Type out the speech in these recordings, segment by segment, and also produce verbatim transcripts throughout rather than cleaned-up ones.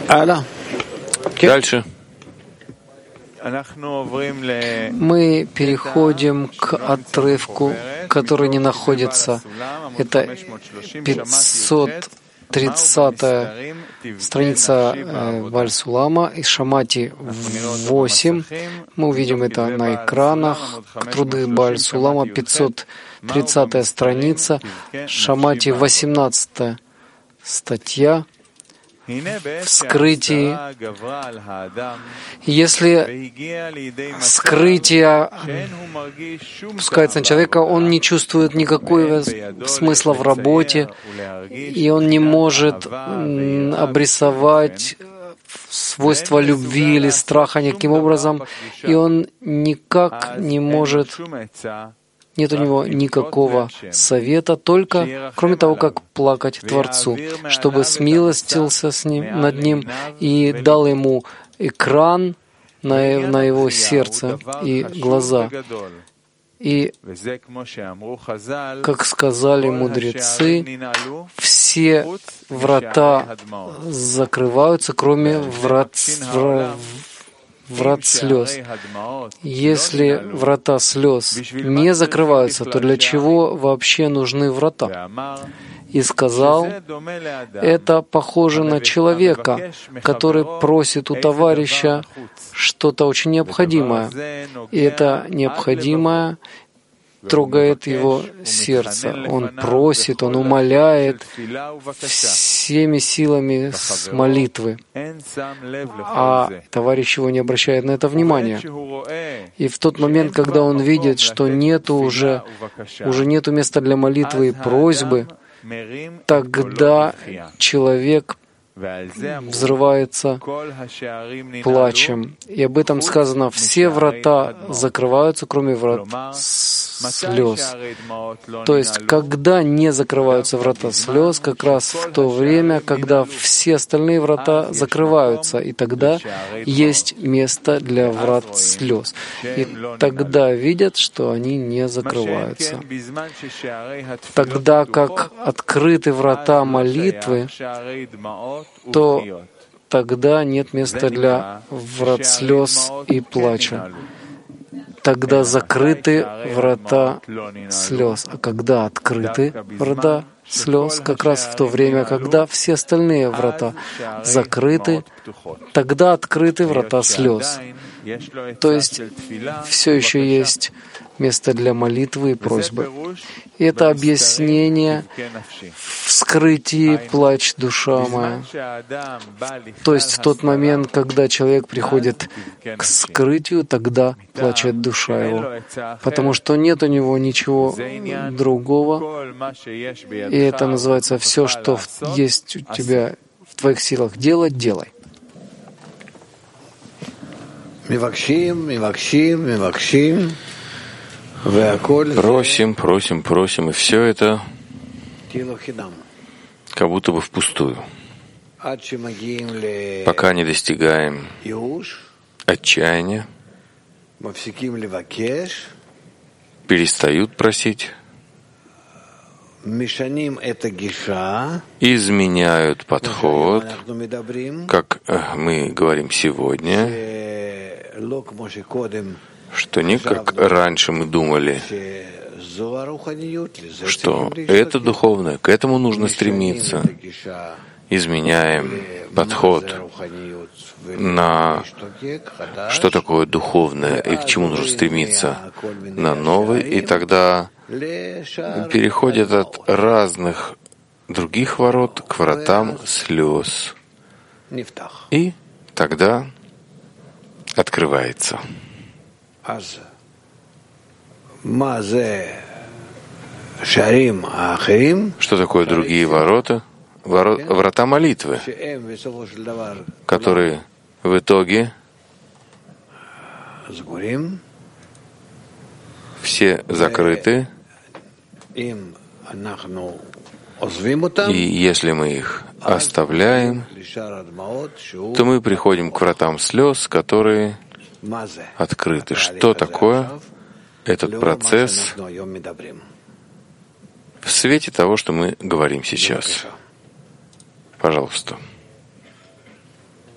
Дальше. Мы переходим к отрывку, который не находится. Это пятьсот тридцатая страница э, Баль-Сулама из Шамати восемь. Мы увидим это на экранах. Труды Баль-Сулама, пятьсот тридцатая страница, Шамати восемнадцатая статья. Вскрытие. Если скрытие пускается на человека, он не чувствует никакого смысла в работе, и он не может обрисовать свойства любви или страха никаким образом, и он никак не может. Нет у него никакого совета, только, кроме того, как плакать Творцу, чтобы смилостился с ним, над ним и дал ему экран на, на его сердце и глаза. И, как сказали мудрецы, все врата закрываются, кроме врат, врат врат слез. Если врата слез не закрываются, то для чего вообще нужны врата? И сказал, это похоже на человека, который просит у товарища что-то очень необходимое. И это необходимое трогает его сердце. Он просит, он умоляет всеми силами с молитвы. А товарищ его не обращает на это внимания. И в тот момент, когда он видит, что нету уже, уже нету места для молитвы и просьбы, тогда человек взрывается плачем. И об этом сказано, все врата закрываются, кроме врат слез. То есть, когда не закрываются врата слез, как раз в то время, когда все остальные врата закрываются, и тогда есть место для врат слез. И тогда видят, что они не закрываются. Тогда как открыты врата молитвы, то тогда нет места для врат слез и плача. Тогда закрыты врата слез. А когда открыты врата слез, как раз в то время, когда все остальные врата закрыты, тогда открыты врата слез. То есть все еще есть место для молитвы и просьбы. И это объяснение в скрытии плач душа моя. То есть в тот момент, когда человек приходит к скрытию, тогда плачет душа его. Потому что нет у него ничего другого. И это называется все, что есть у тебя в твоих силах делать, делай. Просим, просим, просим, и все это как будто бы впустую, пока не достигаем отчаяния, перестают просить, изменяют подход, как мы говорим сегодня, что не как раньше мы думали, что это духовное, к этому нужно стремиться. Изменяем подход на что такое духовное и к чему нужно стремиться на новый, и тогда переходят от разных других ворот к вратам слез. И тогда открывается. Что такое другие ворота? Воро... Врата молитвы, которые в итоге все закрыты, и если мы их оставляем, то мы приходим к вратам слез, которые открыты. Что такое этот процесс в свете того, что мы говорим сейчас? Пожалуйста.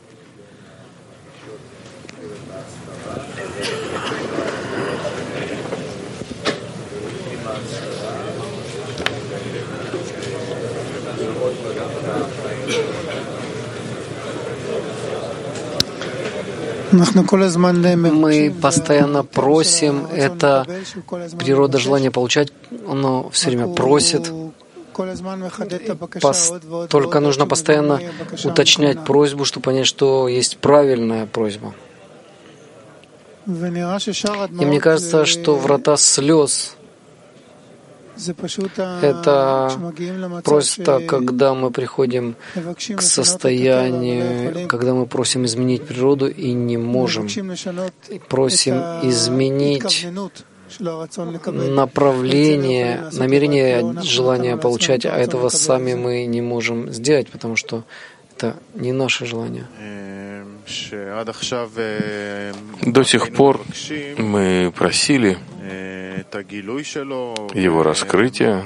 Мы постоянно просим, это природа желания получать, оно все время просит. Пос... Только нужно постоянно уточнять просьбу, чтобы понять, что есть правильная просьба. И мне кажется, что врата слез — это просто когда мы приходим к состоянию, когда мы просим изменить природу и не можем. Просим изменить направление, намерение, желание получать, а этого сами мы не можем сделать, потому что это не наше желание. До сих пор мы просили его раскрытия,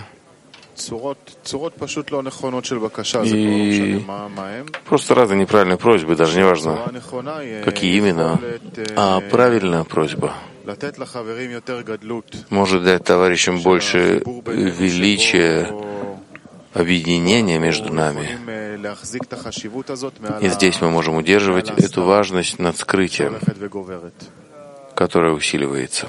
и просто разные неправильные просьбы, даже не важно, какие именно, а правильная просьба может дать товарищам больше величия, объединения между нами. И здесь мы можем удерживать эту важность над скрытием, которая усиливается.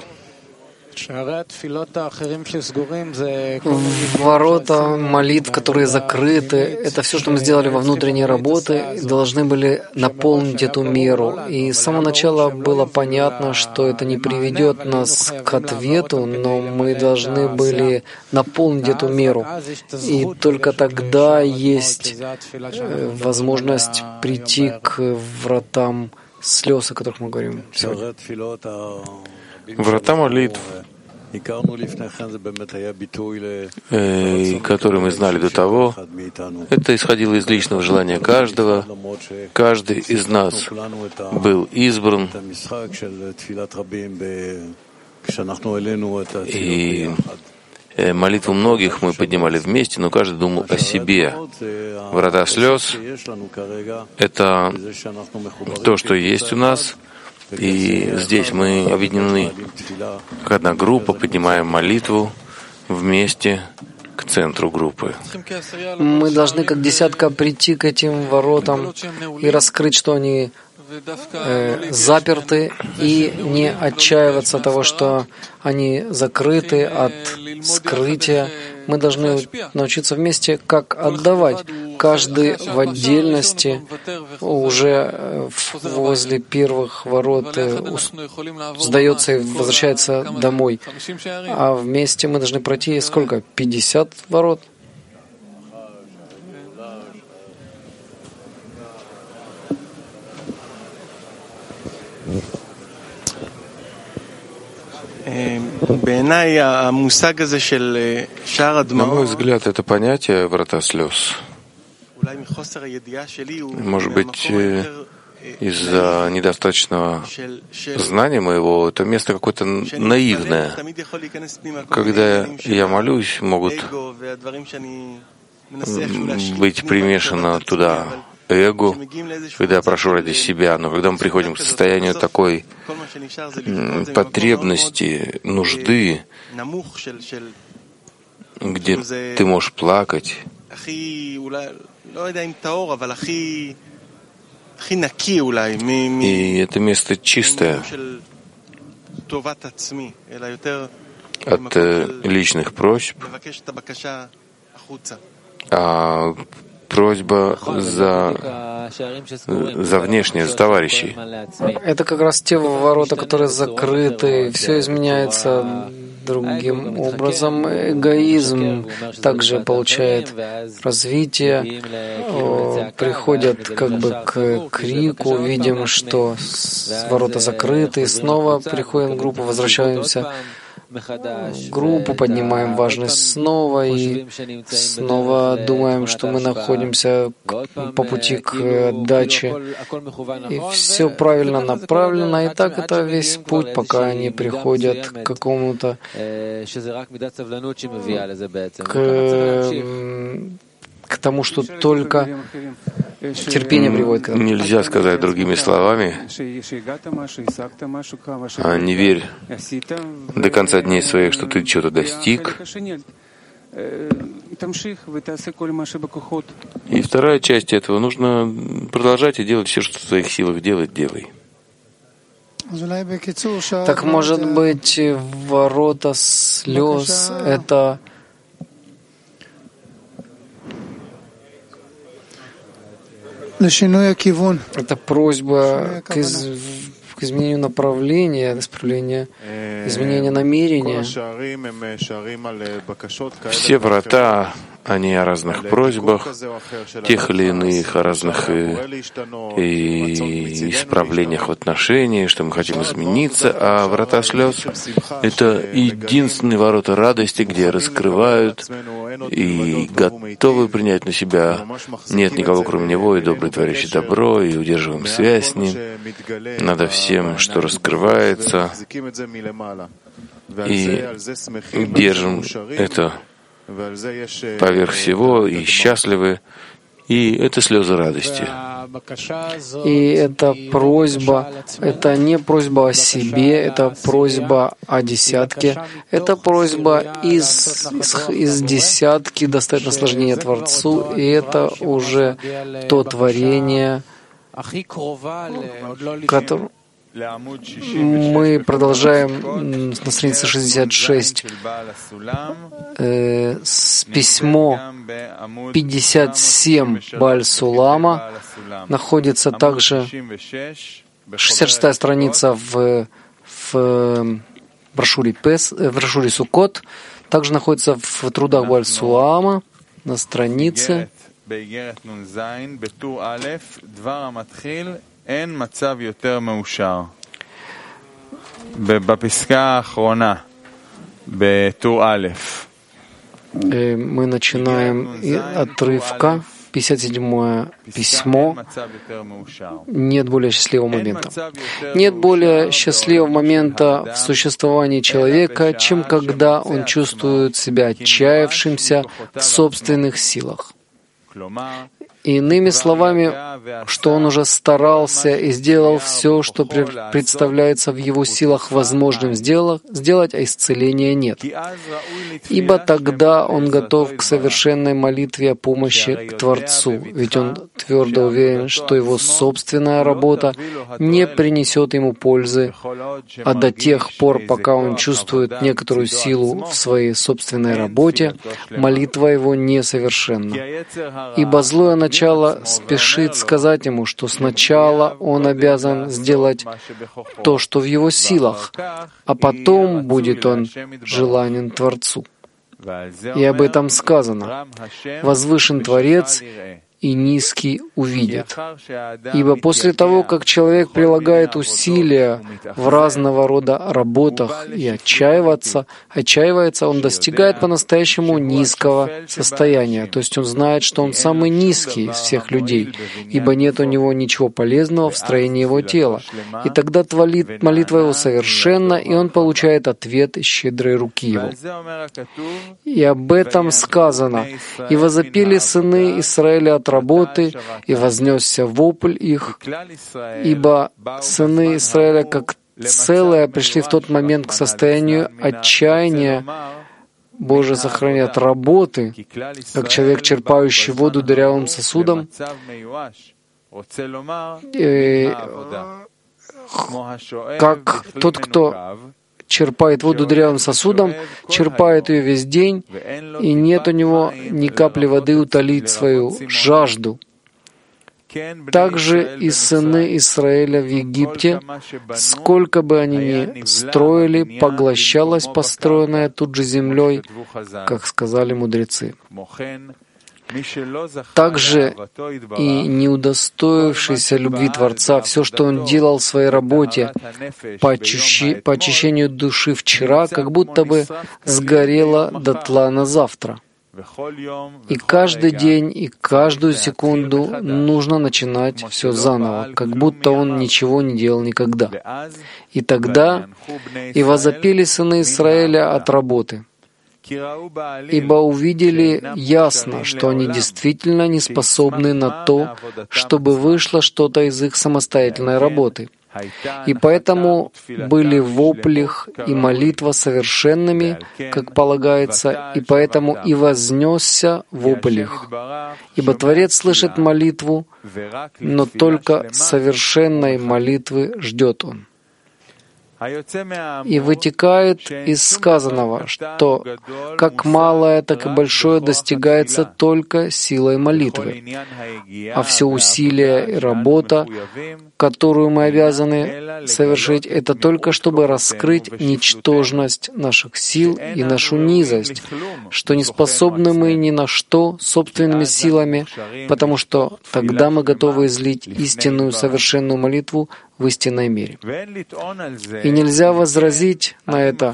Ворота молитв, которые закрыты, это все, что мы сделали во внутренней работе, должны были наполнить эту меру. И с самого начала было понятно, что это не приведет нас к ответу, но мы должны были наполнить эту меру. И только тогда есть возможность прийти к вратам слез, о которых мы говорим сегодня. Врата молитв, которые мы знали до того, это исходило из личного желания каждого. Каждый из нас был избран, и молитву многих мы поднимали вместе, но каждый думал о себе. Врата слез — это то, что есть у нас. И здесь мы объединены как одна группа, поднимаем молитву вместе к центру группы. Мы должны как десятка прийти к этим воротам и раскрыть, что они э, заперты, и не отчаиваться от того, что они закрыты от скрытия. Мы должны научиться вместе, как отдавать. Каждый в отдельности уже возле первых ворот сдается и возвращается домой. А вместе мы должны пройти сколько? пятьдесят ворот? На мой взгляд, это понятие «врата слез», может быть, из-за недостаточного знания моего, это место какое-то наивное. Когда я молюсь, могут быть примешано туда эго, когда я прошу ради себя, но когда мы приходим к состоянию такой потребности, нужды, где ты можешь плакать, и это место чистое от личных просьб, а просьба за, за внешнее, за товарищей. Это как раз те ворота, которые закрыты, все изменяется другим образом. Эгоизм также получает развитие, приходят как бы к крику, видим, что ворота закрыты, и снова приходим в группу, возвращаемся в группу, поднимаем важность снова и снова думаем, что мы находимся по пути к отдаче. И все правильно направлено, и так это весь путь, пока они приходят к какому-то к, к тому, что только терпение приводит к этому. Нельзя сказать другими словами: а не верь до конца дней своих, что ты что-то достиг. И вторая часть этого: нужно продолжать и делать все, что в твоих силах делать, делай. Так, может быть, ворота слез — это это просьба к, из... к изменению направления, исправления, изменения намерения. Все врата, они о разных просьбах, тех или иных, о разных и, и исправлениях в отношении, что мы хотим измениться, а врата слез — это единственные ворота радости, где раскрывают и готовы принять на себя нет никого, кроме Него, и добрый творящий добро, и удерживаем связь с Ним над всем, что раскрывается, и держим это поверх всего, и счастливы, и это слезы радости. И эта просьба, это не просьба о себе, это просьба о десятке, это просьба из, из, из десятки доставить наслаждение Творцу, и это уже то творение, которое мы продолжаем на странице шестьдесят шесть. Э, с письмо пятьдесят семь Бааль Сулама находится также, шестьдесят шестая страница в, в брошюре, Пес, в брошюре Суккот, также находится в трудах Бааль Сулама на странице בפסקה האחרונה, בטור א', мы начинаем отрывка, пятьдесят седьмое письмо. Нет более счастливого момента. Нет более счастливого момента в существовании человека, чем когда он чувствует себя отчаявшимся в собственных силах. Иными словами, что он уже старался и сделал все, что представляется в его силах возможным сделать, а исцеления нет. Ибо тогда он готов к совершенной молитве о помощи к Творцу, ведь он твердо уверен, что его собственная работа не принесет ему пользы, а до тех пор, пока он чувствует некоторую силу в своей собственной работе, молитва его несовершенна. Ибо злое начало Начало спешит сказать ему, что сначала он обязан сделать то, что в его силах, а потом будет он желанен Творцу. И об этом сказано: «Возвышен Творец, и низкий увидит». Ибо после того, как человек прилагает усилия в разного рода работах и отчаивается, отчаивается, он достигает по-настоящему низкого состояния. То есть он знает, что он самый низкий из всех людей, ибо нет у него ничего полезного в строении его тела. И тогда молитва его совершенна, и он получает ответ из щедрой руки его. И об этом сказано: «И возопили сыны Израиля от работы, и вознесся вопль их, ибо сыны Израиля как целое пришли в тот момент к состоянию отчаяния, Боже, сохрани от работы, как человек, черпающий воду дырявым сосудом, и как тот, кто черпает воду дырявым сосудом, черпает ее весь день, и нет у него ни капли воды утолить свою жажду. Также и сыны Израиля в Египте, сколько бы они ни строили, поглощалось построенное тут же землей, как сказали мудрецы. Также и не удостоившийся любви Творца, все, что он делал в своей работе по, очищи, по очищению души вчера, как будто бы сгорело дотла на завтра. И каждый день, и каждую секунду нужно начинать все заново, как будто он ничего не делал никогда. И тогда и возопили сыны Израиля от работы, ибо увидели ясно, что они действительно не способны на то, чтобы вышло что-то из их самостоятельной работы. И поэтому были в воплях и молитва совершенными, как полагается, и поэтому и вознесся вопль их. Ибо Творец слышит молитву, но только совершенной молитвы ждет Он. И вытекает из сказанного, что как малое, так и большое достигается только силой молитвы, а все усилия и работа, которую мы обязаны совершить, это только чтобы раскрыть ничтожность наших сил и нашу низость, что не способны мы ни на что собственными силами, потому что тогда мы готовы излить истинную совершенную молитву в истинной мере. И нельзя возразить на это,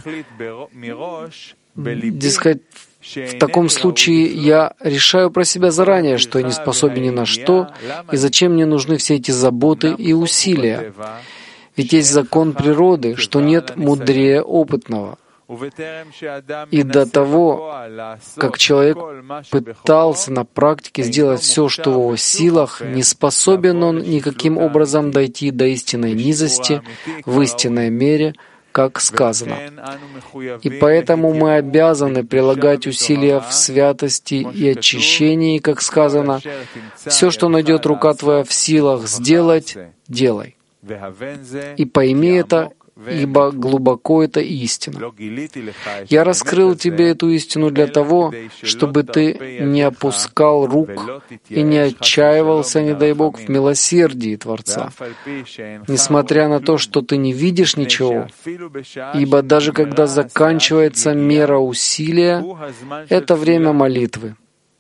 дескать, в таком случае я решаю про себя заранее, что я не способен ни на что, и зачем мне нужны все эти заботы и усилия. Ведь есть закон природы, что нет мудрее опытного. И до того, как человек пытался на практике сделать все, что в его силах, не способен он никаким образом дойти до истинной низости в истинной мере, как сказано. И поэтому мы обязаны прилагать усилия в святости и очищении, как сказано, «Все, что найдет рука твоя в силах сделать, делай». И пойми это, ибо глубоко это истина. Я раскрыл тебе эту истину для того, чтобы ты не опускал рук и не отчаивался, не дай Бог, в милосердии Творца, несмотря на то, что ты не видишь ничего, ибо даже когда заканчивается мера усилия, это время молитвы.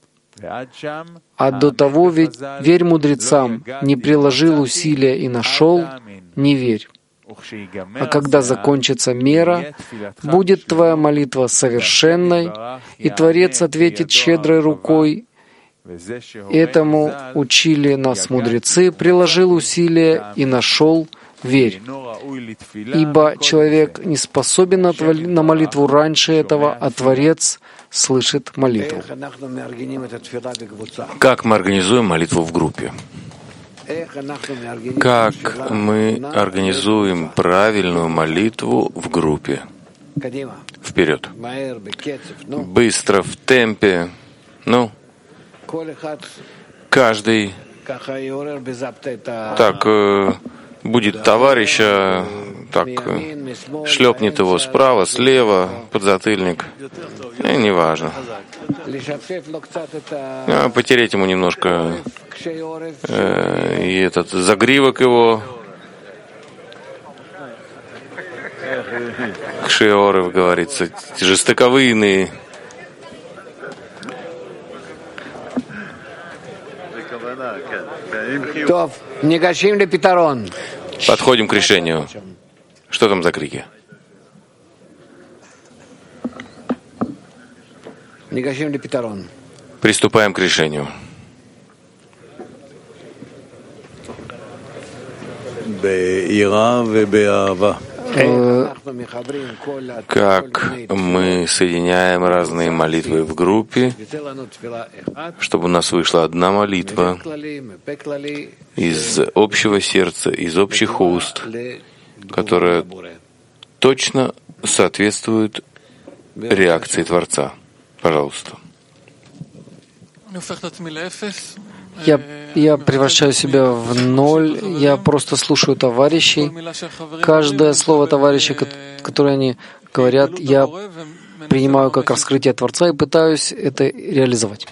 А до того ведь верь мудрецам, не приложил усилия и нашел, не верь. А когда закончится мера, будет твоя молитва совершенной, и Творец ответит щедрой рукой. Этому учили нас мудрецы, приложил усилия и нашел, верь. Ибо человек не способен на молитву раньше этого, а Творец слышит молитву. Как мы организуем молитву в группе? Как мы организуем правильную молитву в группе? Вперед. Быстро, в темпе. Ну, каждый так э, будет товарища, так э, шлепнет его справа, слева, подзатыльник. И неважно. А, потереть ему немножко э, и этот загривок его. Кшиоров, говорится, жестоковыйные. Подходим к решению. Что там за крики? Приступаем к решению. Как мы соединяем разные молитвы в группе, чтобы у нас вышла одна молитва из общего сердца, из общих уст, которая точно соответствует реакции Творца. Пожалуйста. Я, я превращаю себя в ноль, я просто слушаю товарищей. Каждое слово товарищей, которое они говорят, я принимаю как раскрытие Творца и пытаюсь это реализовать.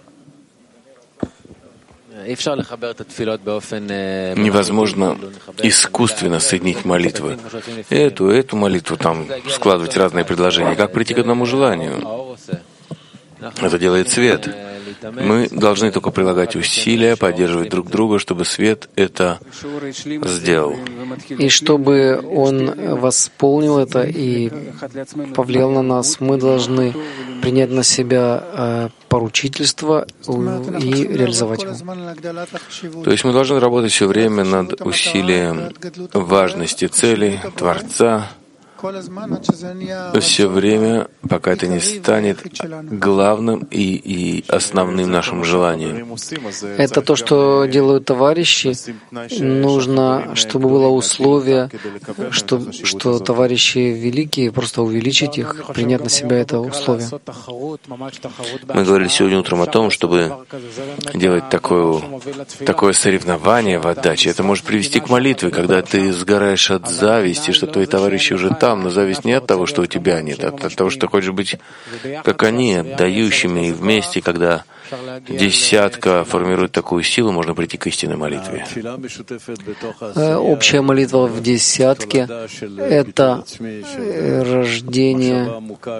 Невозможно искусственно соединить молитвы. Эту, эту молитву, там, складывать разные предложения. Как прийти к одному желанию? Это делает свет. Мы должны только прилагать усилия, поддерживать друг друга, чтобы свет это сделал. И чтобы он восполнил это и повлиял на нас, мы должны принять на себя поручительство и реализовать его. То есть мы должны работать все время над усилием важности цели Творца, все время, пока это не станет главным и, и основным нашим желанием. Это то, что делают товарищи. Нужно, чтобы было условие, что, что товарищи великие, просто увеличить их, принять на себя это условие. Мы говорили сегодня утром о том, чтобы делать такое, такое соревнование в отдаче. Это может привести к молитве, когда ты сгораешь от зависти, что твои товарищи уже там, но зависть не от того, что у тебя нет, а от того, что ты хочешь быть как они, отдающими, и вместе, когда десятка формирует такую силу, можно прийти к истинной молитве. Общая молитва в десятке — это рождение,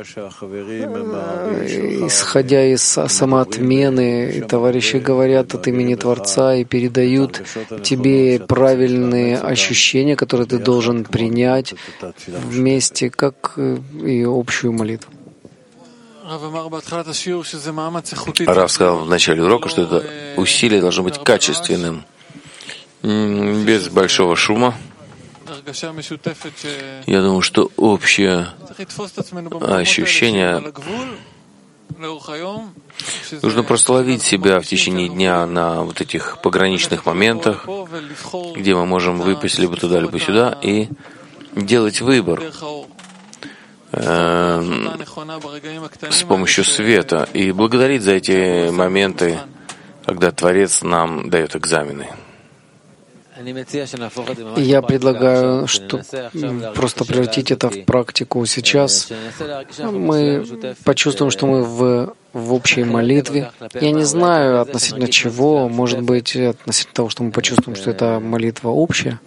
исходя из самоотмены. И товарищи говорят от имени Творца и передают тебе правильные ощущения, которые ты должен принять вместе, как и общую молитву. Рав сказал в начале урока, что это усилие должно быть качественным, без большого шума. Я думаю, что общее ощущение нужно просто ловить себя в течение дня на вот этих пограничных моментах, где мы можем выпасть либо туда, либо сюда, и делать выбор с помощью света и благодарить за эти моменты, когда Творец нам дает экзамены. Я предлагаю, что просто превратить это в практику сейчас. Мы почувствуем, что мы в, в общей молитве. Я не знаю относительно чего, может быть, относительно того, что мы почувствуем, что это молитва общая.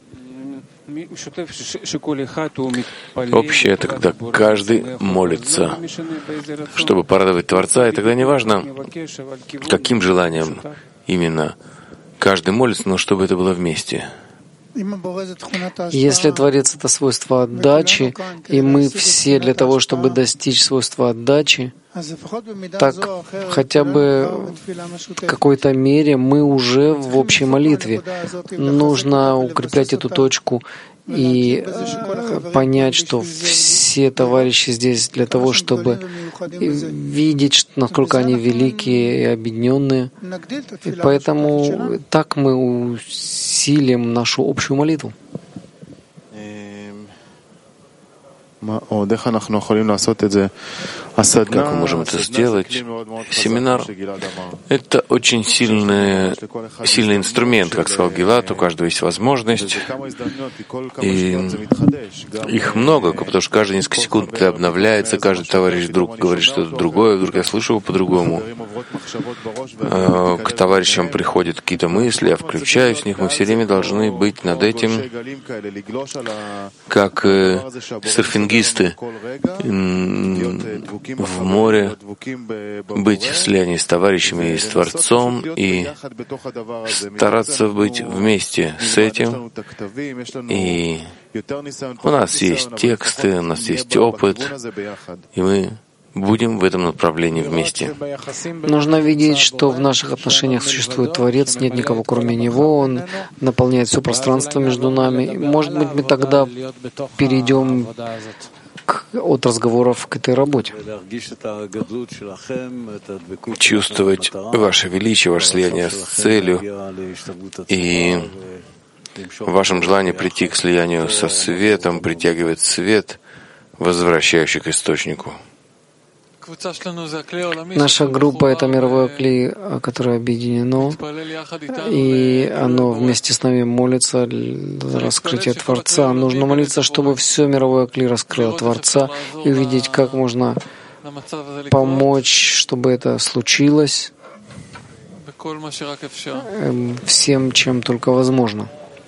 Общее — это когда каждый молится, чтобы порадовать Творца, и тогда не важно, каким желанием именно каждый молится, но чтобы это было вместе. Если Творец — это свойство отдачи, и мы все для того, чтобы достичь свойства отдачи, так хотя бы в какой-то мере мы уже в общей молитве. Нужно укреплять эту точку и понять, что все товарищи здесь для того, чтобы видеть, насколько они великие и объединенные. И поэтому так мы усилим нашу общую молитву. Как мы можем это сделать? Семинар — это очень сильный, сильный инструмент, как сказал Гилад, у каждого есть возможность, и их много, потому что каждые несколько секунд это обновляется, каждый товарищ вдруг говорит что-то другое, вдруг я слышу его по-другому. К товарищам приходят какие-то мысли, я включаюсь в них, мы все время должны быть над этим, как серфингисты в море, быть в слиянии с товарищами и с Творцом и стараться быть вместе с этим. И у нас есть тексты, у нас есть опыт, и мы будем в этом направлении вместе. Нужно видеть, что в наших отношениях существует Творец, нет никого кроме Него, Он наполняет все пространство между нами. Может быть, мы тогда перейдем от разговоров к этой работе. Чувствовать ваше величие, ваше слияние с целью и в вашем желании прийти к слиянию со светом, притягивать свет, возвращающий к источнику. Наша группа — это мировое кли, которое объединено, и оно вместе с нами молится за раскрытие Творца. Нужно молиться, чтобы все мировое кли раскрыло Творца, и увидеть, как можно помочь, чтобы это случилось всем, чем только возможно.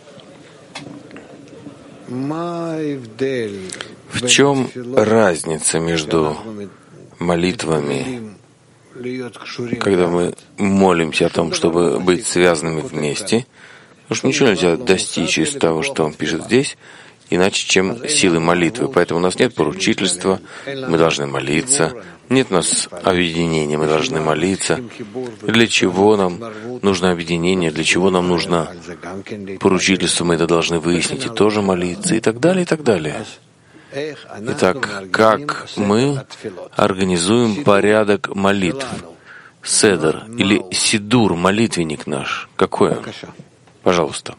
В чем разница между молитвами, когда мы молимся о том, чтобы быть связанными вместе, потому что ничего нельзя достичь из того, что он пишет здесь, иначе, чем силы молитвы. Поэтому у нас нет поручительства, мы должны молиться, нет у нас объединения, мы должны молиться. Для чего нам нужно объединение, для чего нам нужно поручительство, мы это должны выяснить и тоже молиться, и так далее, и так далее. Итак, как мы организуем порядок молитв? Седер или сидур, молитвенник наш. Какой он? Пожалуйста.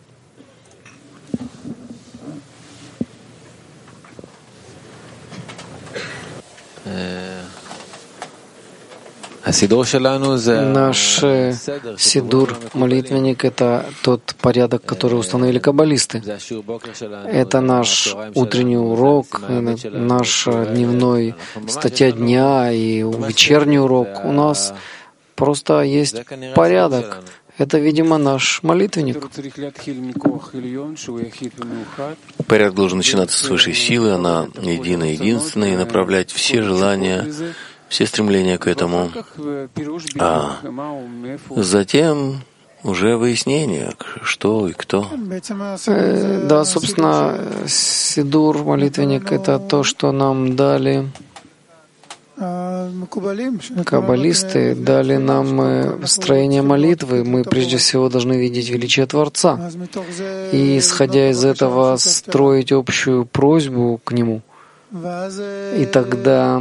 Наш сидур, молитвенник, это тот порядок, который установили каббалисты. Это наш утренний урок, наш дневной статья дня и вечерний урок. У нас просто есть порядок. Это, видимо, наш молитвенник. Порядок должен начинаться с высшей силы, она единая, единственная, и направлять все желания, все стремления к этому. А затем уже выяснение, что и кто. Э, да, собственно, сидур, молитвенник, это то, что нам дали каббалисты, дали нам строение молитвы. Мы прежде всего должны видеть величие Творца. И, исходя из этого, строить общую просьбу к Нему. И тогда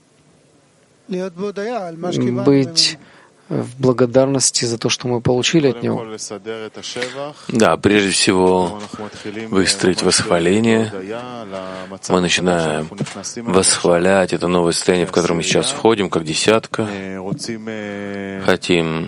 быть в благодарности за то, что мы получили от Него. Да, прежде всего выстроить восхваление. Мы начинаем восхвалять это новое состояние, в которое мы сейчас входим, как десятка. Хотим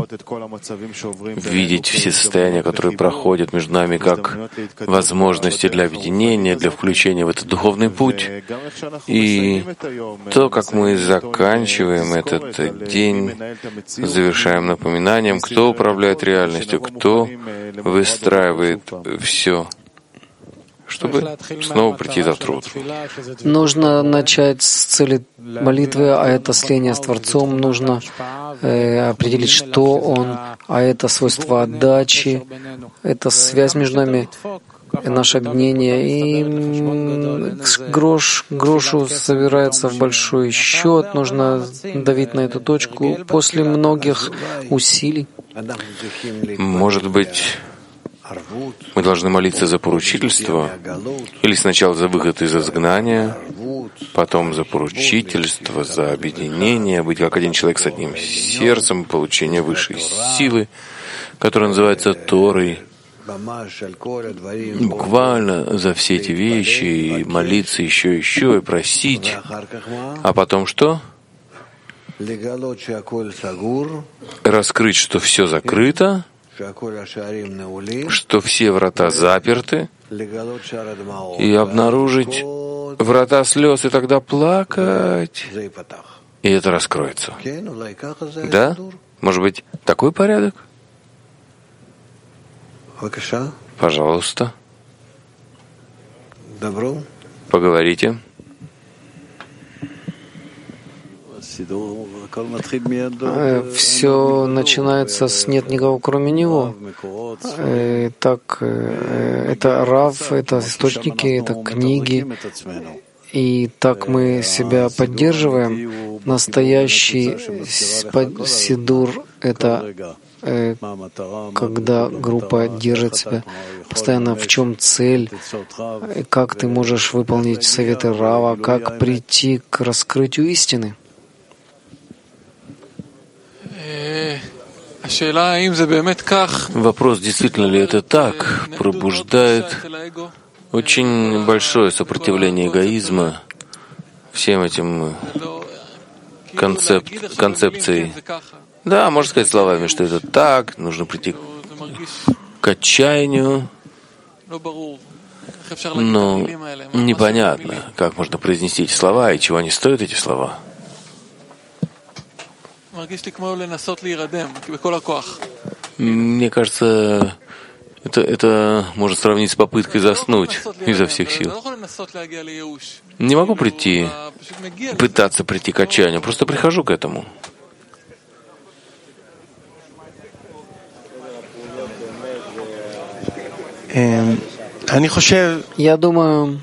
видеть все состояния, которые проходят между нами, как возможности для объединения, для включения в этот духовный путь. И то, как мы заканчиваем этот день, завершаем напоминанием, кто управляет реальностью, кто выстраивает все, чтобы снова прийти завтра утром. Нужно начать с цели молитвы, а это слияние с Творцом. Нужно э, определить, что Он, а это свойство отдачи, это связь между нами, наше объединение. И грош грошу собирается в большой счет. Нужно давить на эту точку после многих усилий. Может быть, мы должны молиться за поручительство, или сначала за выход из изгнания, потом за поручительство, за объединение, быть как один человек с одним сердцем, получение высшей силы, которая называется Торой. Буквально за все эти вещи, и молиться еще, еще, и просить. А потом что? Раскрыть, что все закрыто, что все врата заперты, и обнаружить врата слез, и тогда плакать, и это раскроется. Да? Может быть, такой порядок? Пожалуйста. Поговорите. Все начинается с «нет никого, кроме Него». Так, это Рав, это источники, это книги. И так мы себя поддерживаем. Настоящий сидур — это когда группа держит себя постоянно, в чем цель, как ты можешь выполнить советы Рава, как прийти к раскрытию истины. Вопрос, действительно ли это так, пробуждает очень большое сопротивление эгоизма всем этим концеп... концепцией. Да, можно сказать словами, что это так, нужно прийти к отчаянию, но непонятно, как можно произнести эти слова и чего они стоят, эти слова. Мне кажется, это, это можно сравнить с попыткой заснуть изо всех сил. Не могу прийти, пытаться прийти к отчаянию, просто прихожу к этому. Я думаю,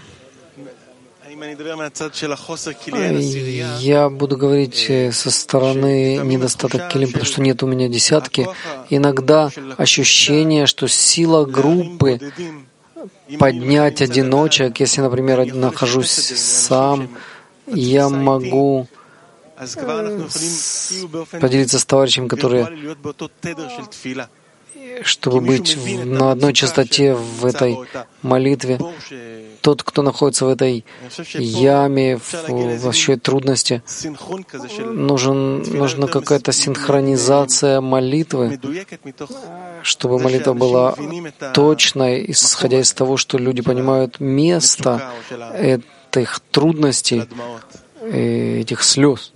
я буду говорить со стороны недостаток килим, потому что нет у меня десятки. Иногда ощущение, что сила группы поднять одиночек. Если, например, нахожусь сам, я могу поделиться с товарищами, которые, чтобы быть в, на одной частоте в этой молитве. Тот, кто находится в этой яме, в, в вообще трудности, нужен, нужна какая-то синхронизация молитвы, чтобы молитва была точной, исходя из того, что люди понимают место этих трудностей, этих слез.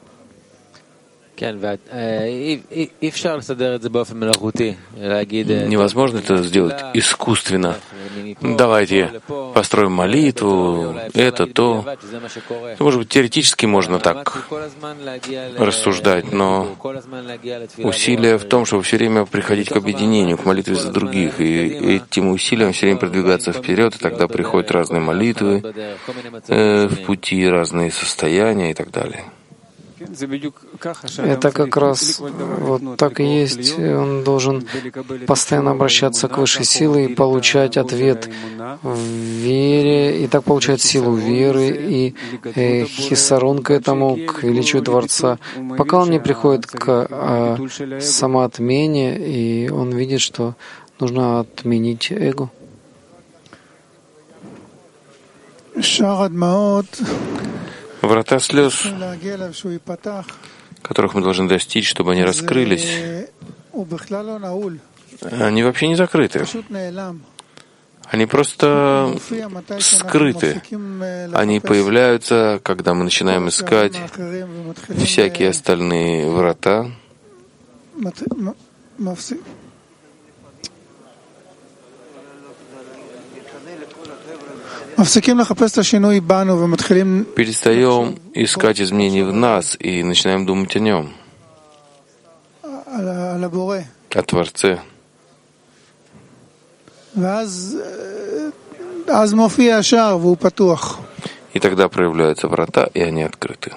Невозможно это сделать искусственно. Давайте построим молитву, это, то. Может быть, теоретически можно так рассуждать, но усилие в том, чтобы все время приходить к объединению, к молитве за других, и этим усилием все время продвигаться вперед, и тогда приходят разные молитвы э, в пути, разные состояния и так далее. Это как раз вот так и есть. Он должен постоянно обращаться к высшей силе и получать ответ в вере, и так получать силу веры и э, хисарон к этому, к величию Творца, пока он не приходит к э, самоотмене, и он видит, что нужно отменить эго. Врата слез, которых мы должны достичь, чтобы они раскрылись, они вообще не закрыты. Они просто скрыты. Они появляются, когда мы начинаем искать всякие остальные врата. Перестаем искать изменения в нас и начинаем думать о нем, о Творце. И тогда проявляются врата, и они открыты.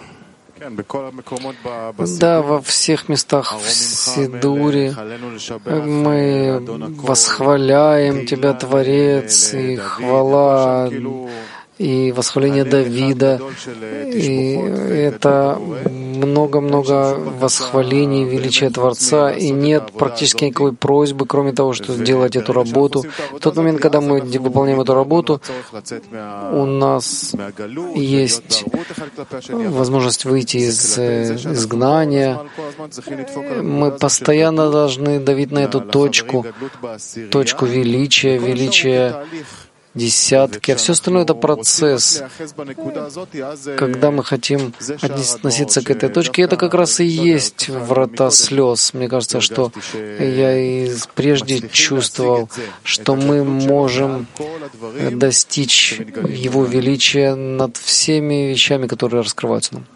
Да, во всех местах в Сидуре мы восхваляем Тебя, Творец, и хвала, и восхваление Давида, и это много-много восхвалений величия Творца, и нет практически никакой просьбы, кроме того, что сделать эту работу. В тот момент, когда мы выполняем эту работу, у нас есть возможность выйти из изгнания. Мы постоянно должны давить на эту точку, точку величия, величия десятки, а все остальное — это процесс. Когда мы хотим относиться к этой точке, это как раз и есть врата слез. Мне кажется, что я и прежде чувствовал, что мы можем достичь Его величия над всеми вещами, которые раскрываются нам.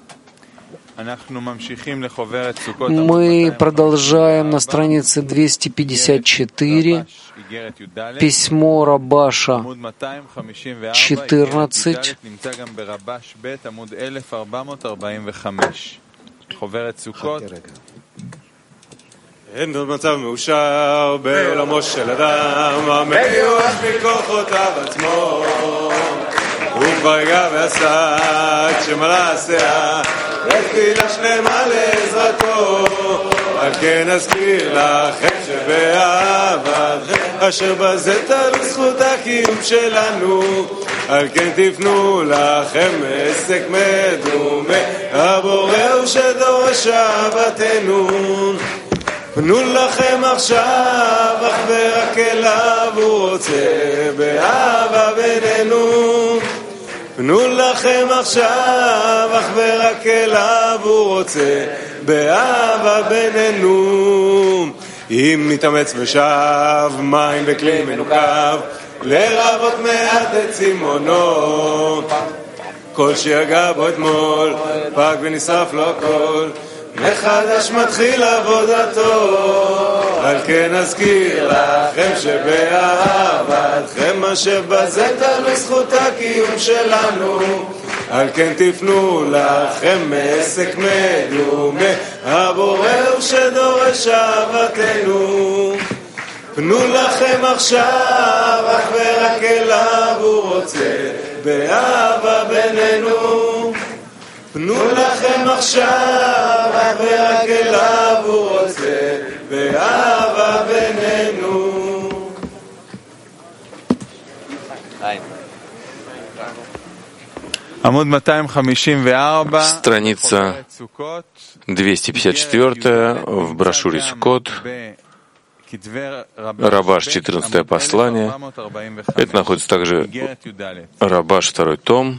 Мы продолжаем на странице двести пятьдесят четыре, письмо Рабаша четырнадцать. אין עוד מצב מאושר בעולמו של אדם המיואש מכוחותיו עצמו הוא כבר הגע ועשה את שמלא עשה לתפילה שלמה לעזרתו על כן אזכיר לכם שבאהבתכם אשר בזה תלוי זכות הקיום שלנו על כן תפנו לכם עסק מדומה הבורא הוא שדורש אהבתנו פנו לכם עכשיו אך ורק אליו הוא רוצה באהבה בינינו פנו לכם עכשיו אך ורק אליו הוא רוצה באהבה בינינו אם מתאמץ ושב מים בכלי מנוקב לרבות מעט את צימונו כל שיגע בו אתמול פג ונשרף לו הכל מחדש מתחיל עבודתו על כן אזכיר לכם שבאהבתכם אשר בזה תלוי זכות הקיום שלנו על כן תפנו לכם עסק מדומה הבורא הוא שדורש אהבתנו פנו לכם עכשיו, אך ורק אליו הוא רוצה, באהבה בינינו. פנו לכם עכשיו, אך ורק אליו הוא רוצה, באהבה בינינו. Страница двести пятьдесят четыре в брошюре Суккот, Рабаш, четырнадцатое послание. Это находится также Рабаш, второй том,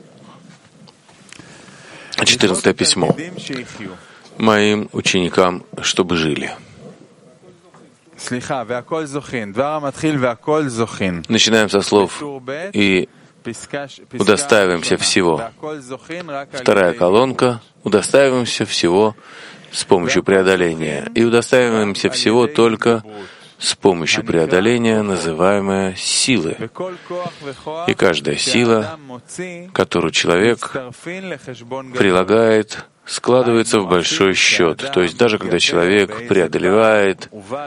четырнадцатое письмо. Моим ученикам, чтобы жили. Начинаем со слов и удостаиваемся всего. Вторая колонка. Удостаиваемся всего с помощью преодоления. И удостаиваемся всего только с помощью преодоления, называемой силы. И каждая сила, которую человек прилагает, складывается в большой счет. То есть даже когда человек преодолевает,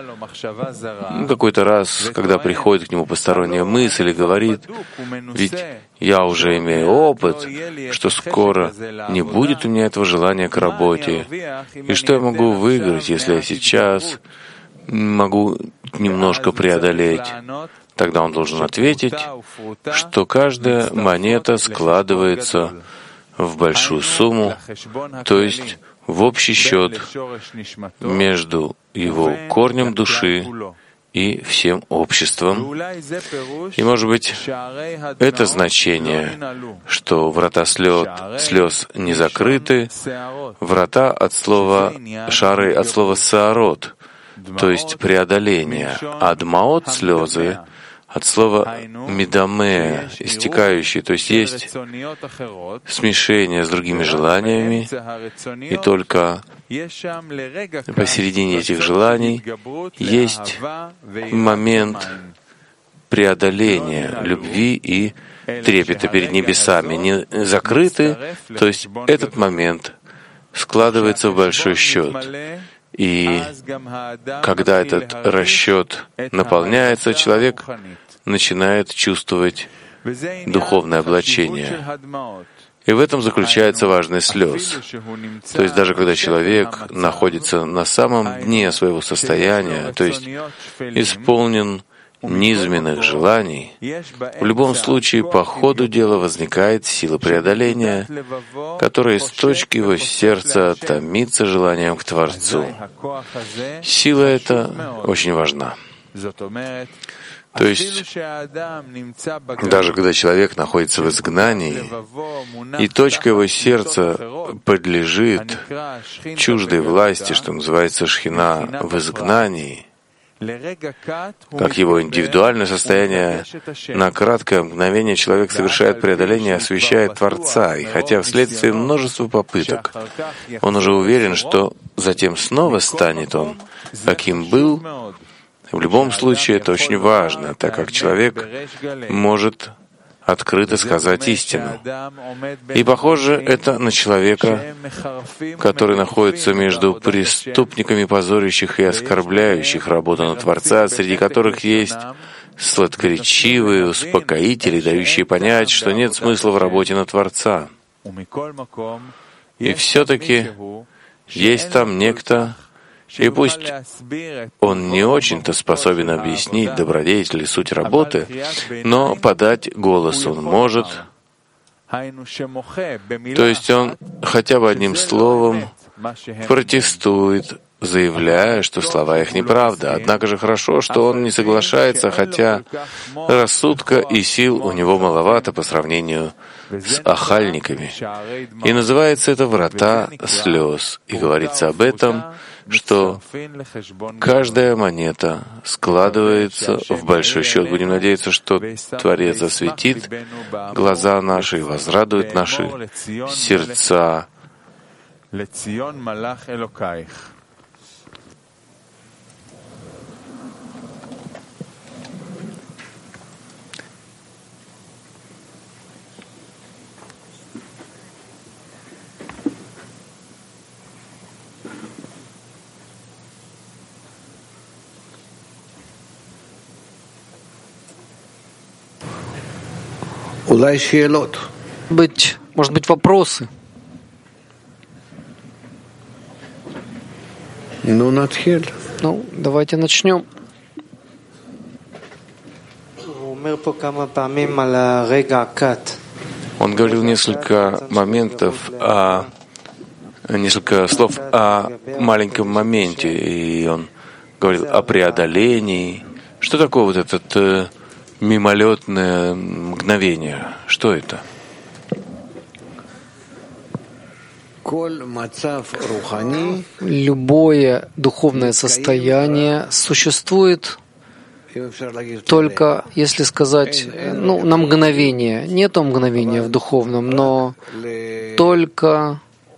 ну, какой-то раз, когда приходит к нему посторонняя мысль и говорит, ведь я уже имею опыт, что скоро не будет у меня этого желания к работе. И что я могу выиграть, если я сейчас могу немножко преодолеть? Тогда он должен ответить, что каждая монета складывается в большую сумму, то есть в общий счет между его корнем души и всем обществом. И, может быть, это значение, что врата слез, слез не закрыты, врата от слова шары, от слова саарот, то есть преодоление, а дмаот — слезы, от слова «медаме», истекающий, то есть есть смешение с другими желаниями, и только посередине этих желаний есть момент преодоления любви и трепета перед небесами. Не закрыты, то есть этот момент складывается в большой счет. И когда этот расчет наполняется, человек начинает чувствовать духовное облачение. И в этом заключается важность слез. То есть даже когда человек находится на самом дне своего состояния, то есть исполнен низменных желаний, в любом случае по ходу дела возникает сила преодоления, которая из точки его сердца томится желанием к Творцу. Сила эта очень важна. То есть, даже когда человек находится в изгнании, и точка его сердца подлежит чуждой власти, что называется шхина, в изгнании, как его индивидуальное состояние, на краткое мгновение человек совершает преодоление и освящает Творца, и хотя вследствие множества попыток он уже уверен, что затем снова станет он, каким был, в любом случае это очень важно, так как человек может открыто сказать истину. И похоже это на человека, который находится между преступниками, позорящих и оскорбляющих работу на Творца, среди которых есть сладкоречивые успокоители, дающие понять, что нет смысла в работе на Творца. И все-таки есть там некто, и пусть он не очень-то способен объяснить добродетель и суть работы, но подать голос он может. То есть он хотя бы одним словом протестует, заявляя, что слова их неправда. Однако же хорошо, что он не соглашается, хотя рассудка и сил у него маловато по сравнению с ахальниками. И называется это «врата слез». И говорится об этом, что каждая монета складывается в большой счет. Будем надеяться, что Творец осветит глаза наши и возрадует наши сердца. Быть, может быть, вопросы? Ну, давайте начнем. Он говорил несколько моментов, о, несколько слов о маленьком моменте, и он говорил о преодолении. Что такое вот этот э, мимолетное мгновение? Что это? Любое духовное состояние существует только, если сказать, ну, на мгновение. Нету мгновения в духовном, но только,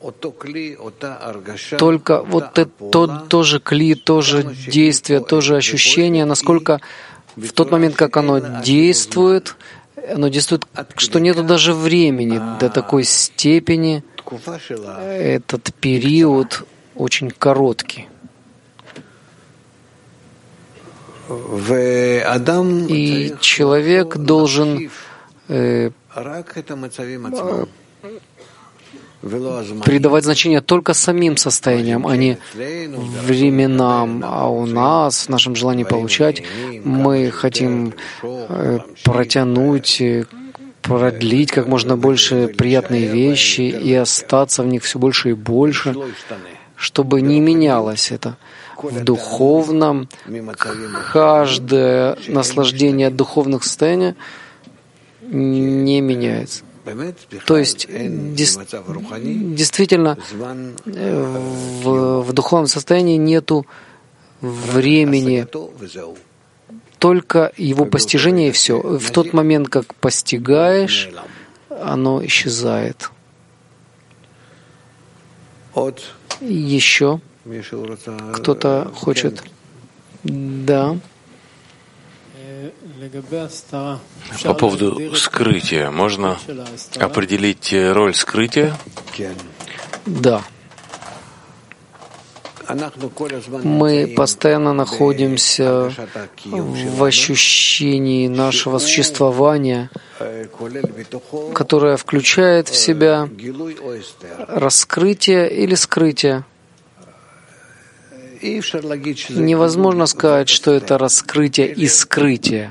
только вот это то, то же кли, то же действие, то же ощущение, насколько в тот момент, как оно действует, оно действует, что нету даже времени до такой степени. Этот период очень короткий. И человек должен э, придавать значение только самим состояниям, а не временам. А у нас, в нашем желании получать, мы хотим э, протянуть, продлить как можно больше приятные вещи и остаться в них все больше и больше, чтобы не менялось это. В духовном каждое наслаждение от духовных состояний не меняется. То есть действительно в, в духовном состоянии нету времени, только его постижение и все. В тот момент, как постигаешь, оно исчезает. Еще кто-то хочет? Да. По поводу скрытия. Можно определить роль скрытия? Да. Мы постоянно находимся в ощущении нашего существования, которое включает в себя раскрытие или скрытие. Невозможно сказать, что это раскрытие и скрытие,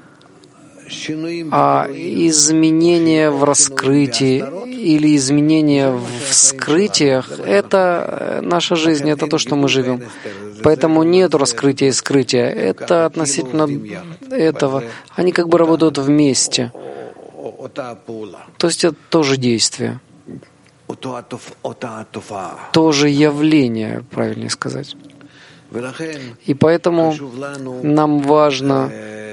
а изменение в раскрытии или изменение в скрытиях — это наша жизнь, это то, что мы живем. Поэтому нет раскрытия и скрытия. Это относительно этого. Они как бы работают вместе. То есть это тоже действие. Тоже явление, правильнее сказать. И поэтому нам важно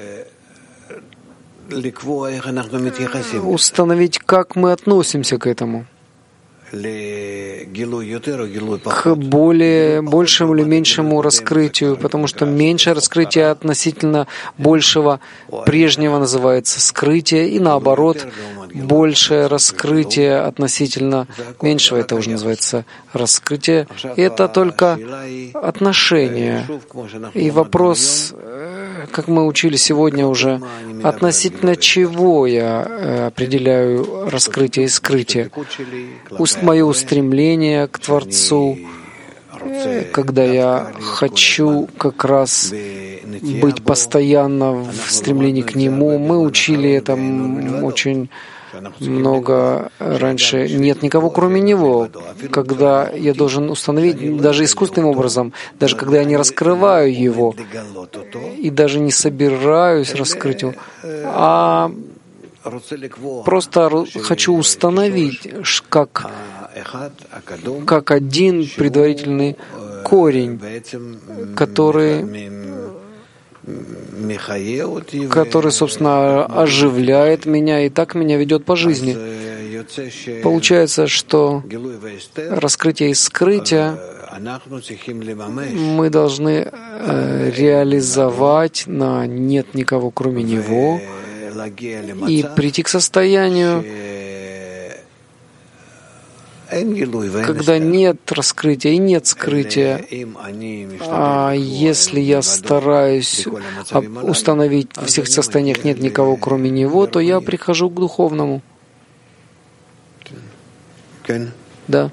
установить, как мы относимся к этому. К более, большему или меньшему раскрытию, потому что меньшее раскрытие относительно большего прежнего называется скрытие, и наоборот, большее раскрытие относительно меньшего, это уже называется раскрытие. И это только отношение. И вопрос, как мы учили сегодня уже, относительно чего я определяю раскрытие и скрытие. Мое устремление к Творцу, когда я хочу как раз быть постоянно в стремлении к Нему. Мы учили это очень много раньше. Нет никого, кроме Него. Когда я должен установить, даже искусственным образом, даже когда я не раскрываю Его и даже не собираюсь раскрыть Его, а просто хочу установить, как, как один предварительный корень, который, который, собственно, оживляет меня и так меня ведет по жизни. Получается, что раскрытие и скрытие мы должны реализовать на «нет никого, кроме Него», и прийти к состоянию, когда нет раскрытия и нет скрытия. А если я стараюсь установить во всех состояниях нет никого, кроме него, то я прихожу к духовному. Да.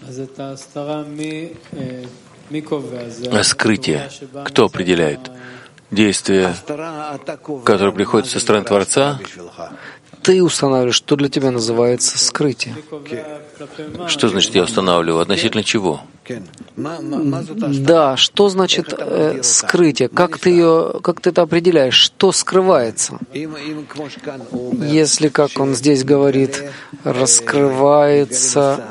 Скрытие. Кто определяет? Действие, которое приходит со стороны Творца? Ты устанавливаешь, что для тебя называется скрытие. Что значит я устанавливаю? Относительно чего? Да, что значит э, скрытие? Как ты ее, как ты это определяешь? Что скрывается? Если, как он здесь говорит, раскрывается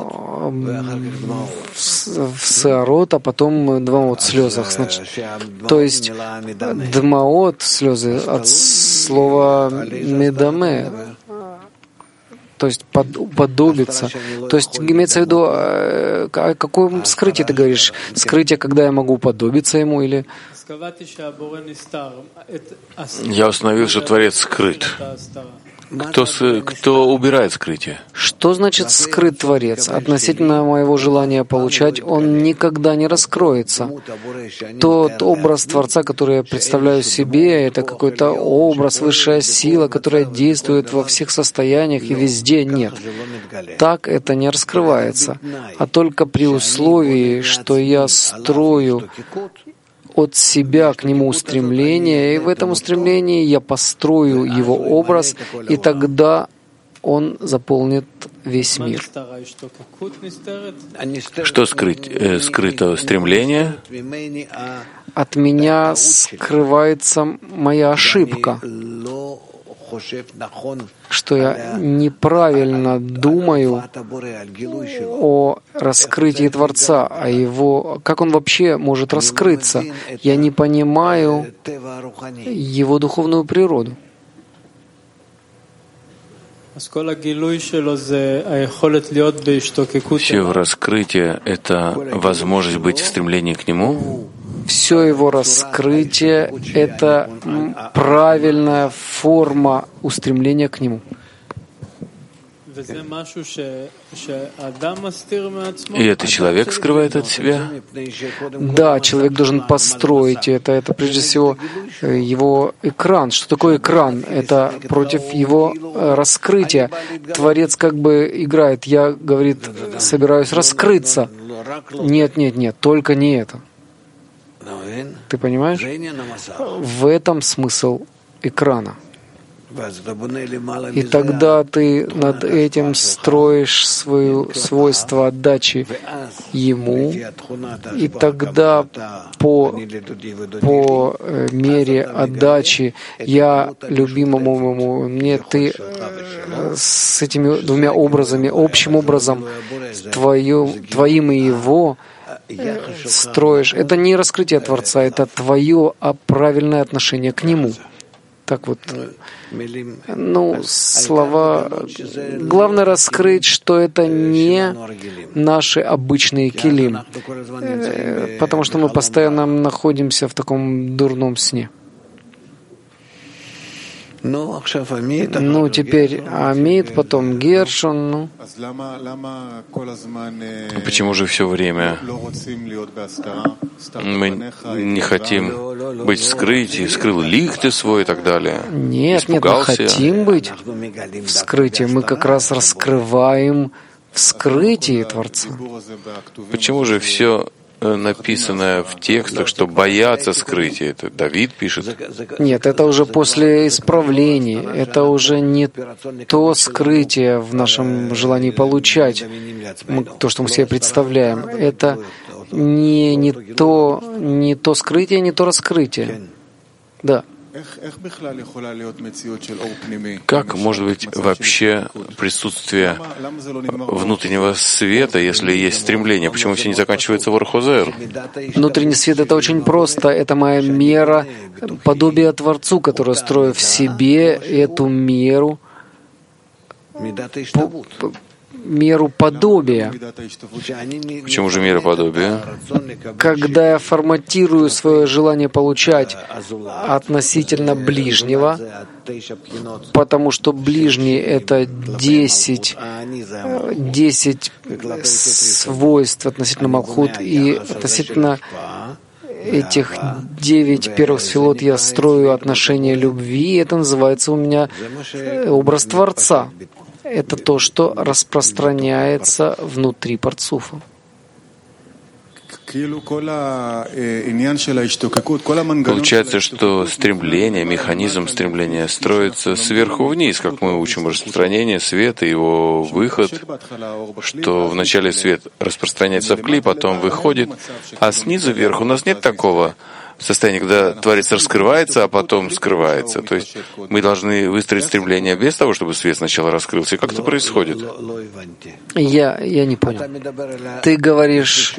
в сеарот, а потом дмаот в слезах. Значит, то есть дмаот, слезы, от слова медаме, то есть под, уподобиться. То есть имеется в виду, о каком скрытии ты говоришь? Скрытие, когда я могу уподобиться ему, или... Я установил, что Творец скрыт. Кто, кто убирает скрытие? Что значит скрыт Творец? Относительно моего желания получать, он никогда не раскроется. Тот образ Творца, который я представляю себе, это какой-то образ, высшая сила, которая действует во всех состояниях и везде. Нет. Так это не раскрывается. А только при условии, что я строю от себя к нему устремление, и в этом устремлении я построю его образ, и тогда он заполнит весь мир. Что скрыть? Э, скрыто стремление? От меня скрывается моя ошибка, что я неправильно думаю о раскрытии Творца, о его, как он вообще может раскрыться. Я не понимаю его духовную природу. Все раскрытие — это возможность быть в стремлении к Нему. Все его раскрытие — это правильная форма устремления к Нему. И это человек скрывает от себя? Да, человек должен построить это. Это прежде всего его экран. Что такое экран? Это против его раскрытия. Творец как бы играет. Я, говорит, собираюсь раскрыться. Нет, нет, нет, только не это. Ты понимаешь? В этом смысл экрана. И тогда ты над этим строишь свое свойство отдачи Ему, и тогда по, по мере отдачи я любимому моему, мне ты с этими двумя образами, общим образом, твоим, твоим и его, строишь. Это не раскрытие Творца, это твое правильное отношение к Нему. Так вот, ну, слова... Главное раскрыть, что это не наши обычные килим, потому что мы постоянно находимся в таком дурном сне. Ну, теперь Амид, потом Гершон. Ну. Почему же все время мы не хотим быть в скрытии, скрыл лик ты свой и так далее? Нет, Испугался. нет, мы хотим быть в скрытии. Мы как раз раскрываем в скрытии Творца. Почему же все написанное в текстах, что боятся скрытия? Это Давид пишет. Нет, это уже после исправлений. Это уже не то скрытие в нашем желании получать, то, что мы себе представляем. Это не, не, то, не то скрытие, не то раскрытие. Да. Как может быть вообще присутствие внутреннего света, если есть стремление? Почему все не заканчивается в Орхозер? Внутренний свет — это очень просто. Это моя мера подобия Творцу, который строю в себе эту меру меру подобия. Почему же мера подобия? Когда я форматирую свое желание получать относительно ближнего, потому что ближний — это десять, десять свойств относительно Малхут, и относительно этих девять первых сфилот я строю отношения любви, это называется у меня образ Творца. Это то, что распространяется внутри парцуфа. Получается, что стремление, механизм стремления строится сверху вниз, как мы учим распространение света, его выход, что вначале свет распространяется в кли, потом выходит, а снизу вверх у нас нет такого состояния, когда Творец раскрывается, а потом скрывается. То есть мы должны выстроить стремление без того, чтобы свет сначала раскрылся. Как это происходит? Я, я не понял. Ты говоришь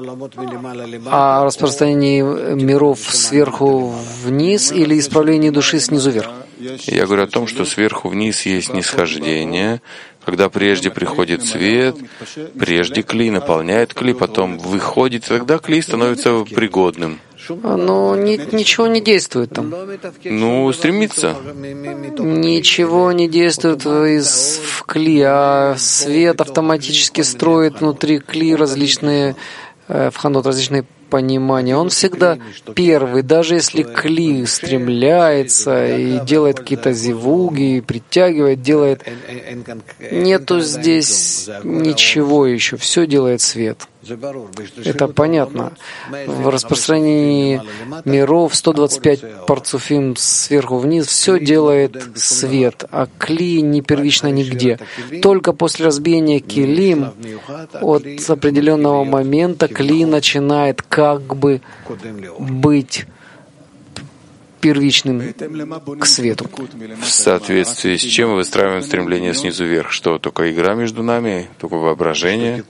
о распространении миров сверху вниз или исправлении души снизу вверх? Я говорю о том, что сверху вниз есть нисхождение, когда прежде приходит свет, прежде кли наполняет кли, потом выходит, и тогда кли становится пригодным. Но ни, ничего не действует там. Ну, стремится. Ничего не действует из в кли, а свет автоматически строит внутри кли различные э, вханот, различные понимания. Он всегда первый, даже если кли стремляется и делает какие-то зивуги, притягивает, делает. Нету здесь ничего еще, все делает свет. Это понятно. В распространении миров сто двадцать пять парцуфим сверху вниз все делает свет, а кли не первично нигде. Только после разбиения килим от определенного момента кли начинает как бы быть первичным к свету. В соответствии с чем мы выстраиваем стремление снизу вверх? Что, только игра между нами? Только воображение?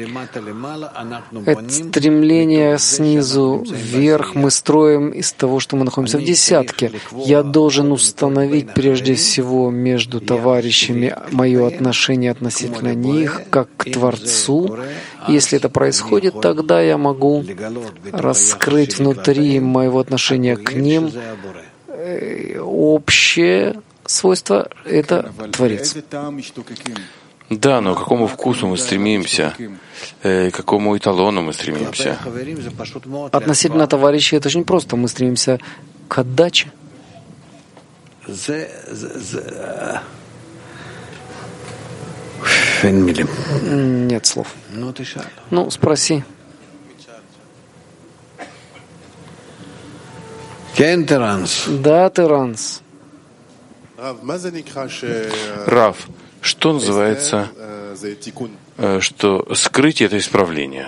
Это стремление снизу вверх мы строим из того, что мы находимся в десятке. Я должен установить прежде всего между товарищами мое отношение относительно них, как к Творцу. Если это происходит, тогда я могу раскрыть внутри моего отношения к ним общее свойство — это Творец. Да, но к какому вкусу мы стремимся, к какому эталону мы стремимся? Относительно товарищей это очень просто. Мы стремимся к отдаче. Нет слов. Ну, спроси. Да, Теранс. Рав, что называется, что скрытие — это исправление?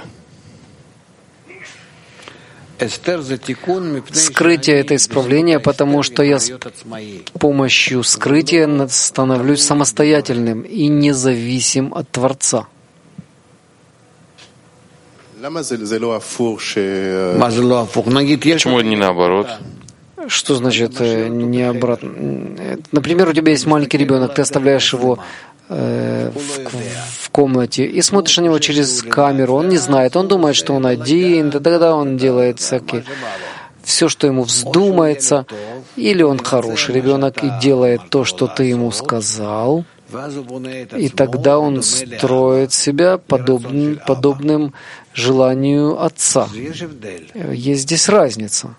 Скрытие — это исправление, потому что я с помощью скрытия становлюсь самостоятельным и независим от Творца. Почему не наоборот? Что значит не обратно? Например, у тебя есть маленький ребенок, ты оставляешь его э, в, в комнате и смотришь на него через камеру. Он не знает, он думает, что он один, и тогда он делает всякие все, что ему вздумается, или он хороший ребенок и делает то, что ты ему сказал, и тогда он строит себя подобным, подобным желанию отца. Есть здесь разница.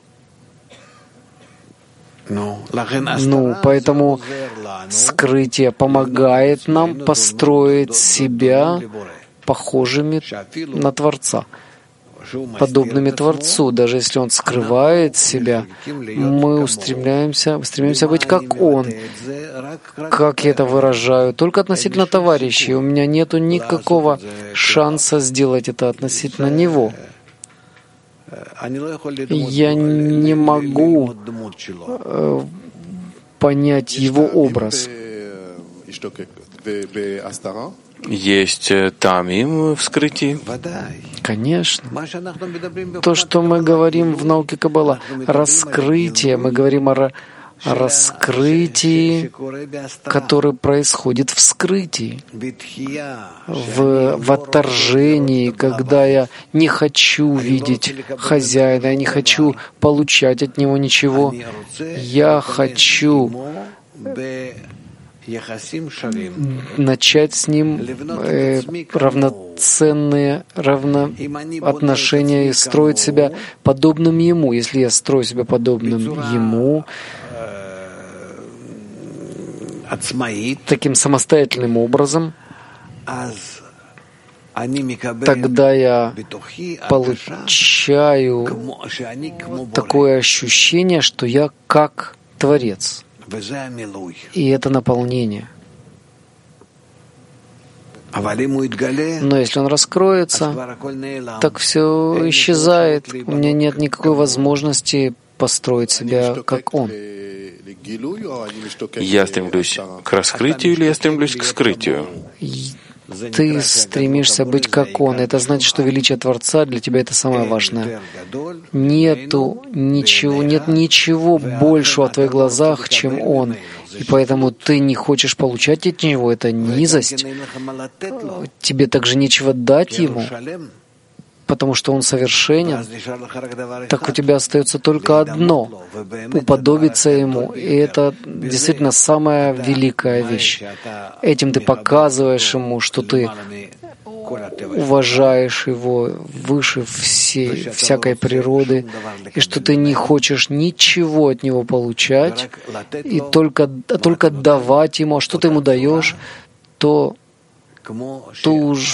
Ну, поэтому скрытие помогает нам построить себя похожими на Творца, подобными Творцу. Даже если Он скрывает себя, мы устремляемся, стремимся быть как Он. Как я это выражаю? Только относительно товарищей. У меня нет никакого шанса сделать это относительно Него. Я не могу э, понять его образ. Есть тамим в скрытии? Конечно. То, что мы говорим в науке Каббала, раскрытие, мы говорим о, раскрытии, которое происходит в скрытии, в, в отторжении, когда я не хочу видеть хозяина, я не хочу получать от него ничего. Я хочу начать с ним э, равноценные равноотношения и строить себя подобным ему. Если я строю себя подобным ему, таким самостоятельным образом, тогда я получаю такое ощущение, что я как Творец. И это наполнение. Но если он раскроется, так все исчезает. У меня нет никакой возможности построить себя, как он. Я стремлюсь к раскрытию или я стремлюсь к скрытию? Ты стремишься быть как он. Это значит, что величие Творца для тебя — это самое важное. Нету ничего, нет ничего большего в твоих глазах, чем он. И поэтому ты не хочешь получать от него. Это низость. Тебе также нечего дать ему, потому что он совершенен. Так у тебя остается только одно — уподобиться ему. И это действительно самая великая вещь. Этим ты показываешь ему, что ты уважаешь его выше всей, всякой природы, и что ты не хочешь ничего от него получать, и только, только давать ему. А что ты ему даешь, то, то уж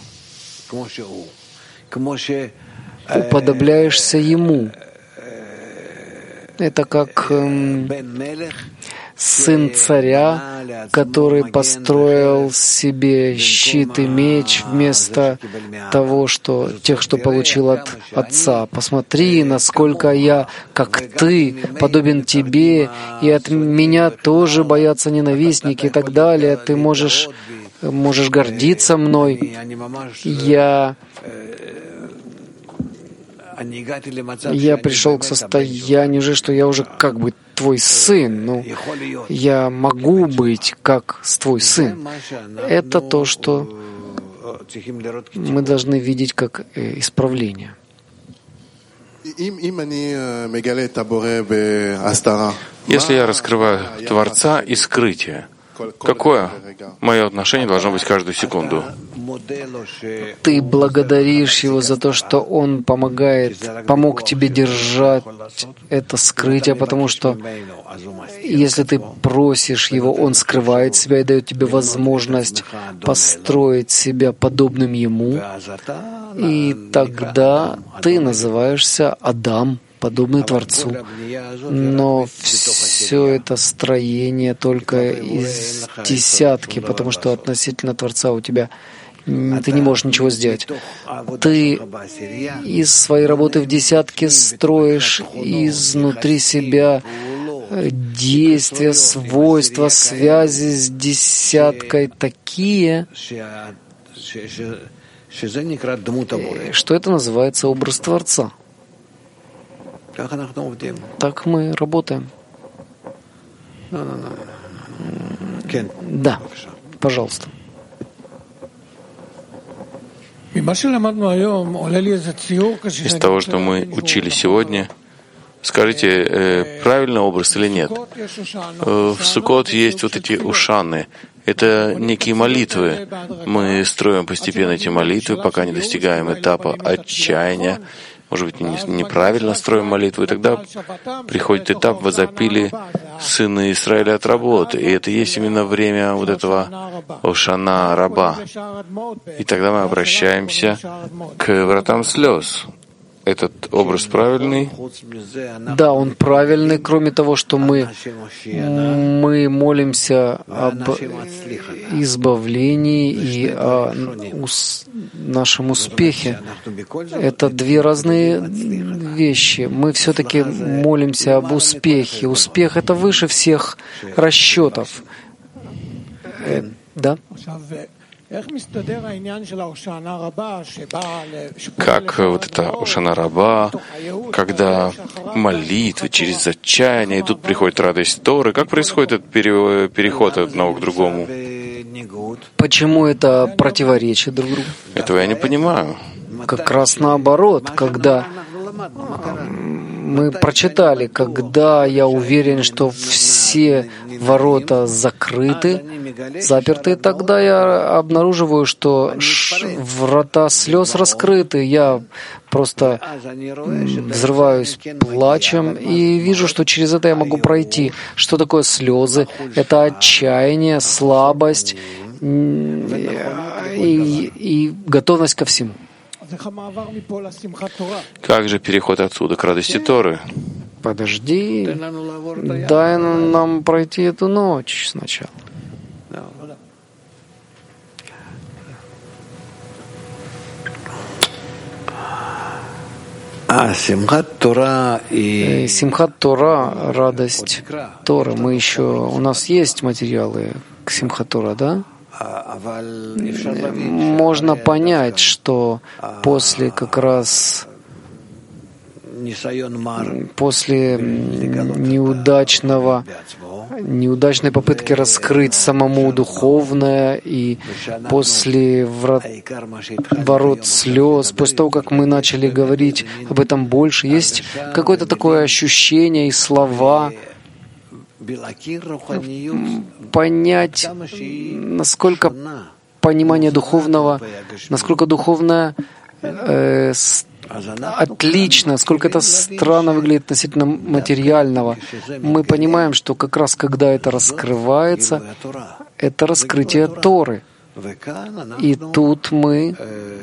уподобляешься ему. Это как эм, сын царя, который построил себе щит и меч вместо того, что тех, что получил от отца. Посмотри, насколько я, как ты, подобен тебе, и от меня тоже боятся ненавистники и так далее. Ты можешь, можешь гордиться мной. Я Я пришел к состоянию же, что я уже как бы твой сын. Ну, я могу быть как твой сын. Это то, что мы должны видеть как исправление. Если я раскрываю Творца и скрытие, какое мое отношение должно быть каждую секунду? Ты благодаришь его за то, что он помогает, помог тебе держать это скрытие, потому что если ты просишь его, он скрывает себя и дает тебе возможность построить себя подобным ему, и тогда ты называешься Адам, подобный Творцу. Но все это строение только из десятки, потому что относительно Творца у тебя ты не можешь ничего сделать. Ты из своей работы в десятке строишь изнутри себя действия, свойства, связи с десяткой такие, что это называется образ Творца. Так мы работаем. Да, пожалуйста. Из того, что мы учили сегодня, скажите, э, правильный образ или нет? Э, в Суккот есть вот эти ушаны. Это некие молитвы. Мы строим постепенно эти молитвы, пока не достигаем этапа отчаяния. Может быть, неправильно строим молитву, и тогда приходит этап «возопили сыны Израиля от работы». И это есть именно время вот этого Ошана раба. И тогда мы обращаемся к вратам слез. Этот образ правильный? Да, он правильный, кроме того, что мы, мы молимся об избавлении и о ус, нашем успехе. Это две разные вещи. Мы все-таки молимся об успехе. Успех — это выше всех расчетов. Э, да? Как вот это Ошана Раба, когда молитвы через отчаяние идут, приходит радость Торы. Как происходит этот переход от одного к другому? Почему это противоречит друг другу? Этого я не понимаю. Как раз наоборот, когда мы прочитали, когда я уверен, что все ворота закрыты, заперты, тогда я обнаруживаю, что врата слез раскрыты. Я просто взрываюсь плачем и вижу, что через это я могу пройти. Что такое слезы? Это отчаяние, слабость и, и готовность ко всему. Как же переход отсюда к радости Торы? Подожди, дай нам пройти эту ночь сначала. Симхат Тора, радость Торы. Мы еще, у нас есть материалы к Симхат Тора, да? Можно понять, что после как раз после неудачного, неудачной попытки раскрыть самому духовное и после врат, ворот слез, после того, как мы начали говорить об этом больше, есть какое-то такое ощущение и слова, понять, насколько понимание духовного, насколько духовное э, отлично, сколько это странно выглядит относительно материального. Мы понимаем, что как раз когда это раскрывается, это раскрытие Торы. И тут мы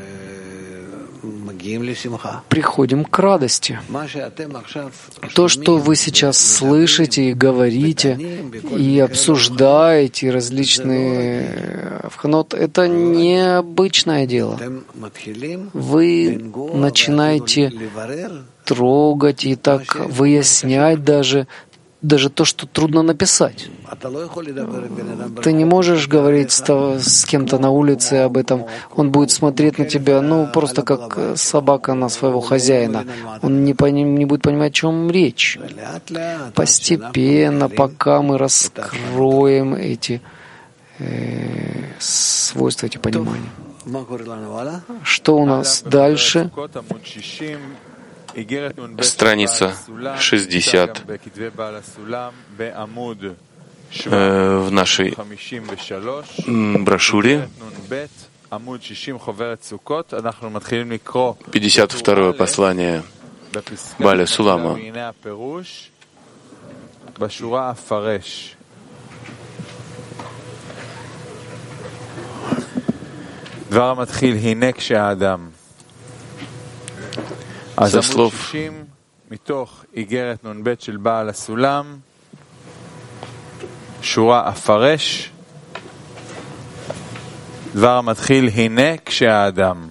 приходим к радости. То, что вы сейчас слышите и говорите, и обсуждаете различные вханот, это необычное дело. Вы начинаете трогать и так выяснять даже, даже то, что трудно написать. Ты не можешь говорить с, с кем-то на улице об этом. Он будет смотреть на тебя, ну, просто как собака на своего хозяина. Он не, поним, не будет понимать, о чем речь. Постепенно, пока мы раскроем эти э, свойства, эти понимания. Что у нас дальше? Страница шестьдесят э, в нашей брошюре. пятьдесят второе послание Бааля Сулама. Со слов שורה הפרש, דבר מתחיל, הנה כשהאדם.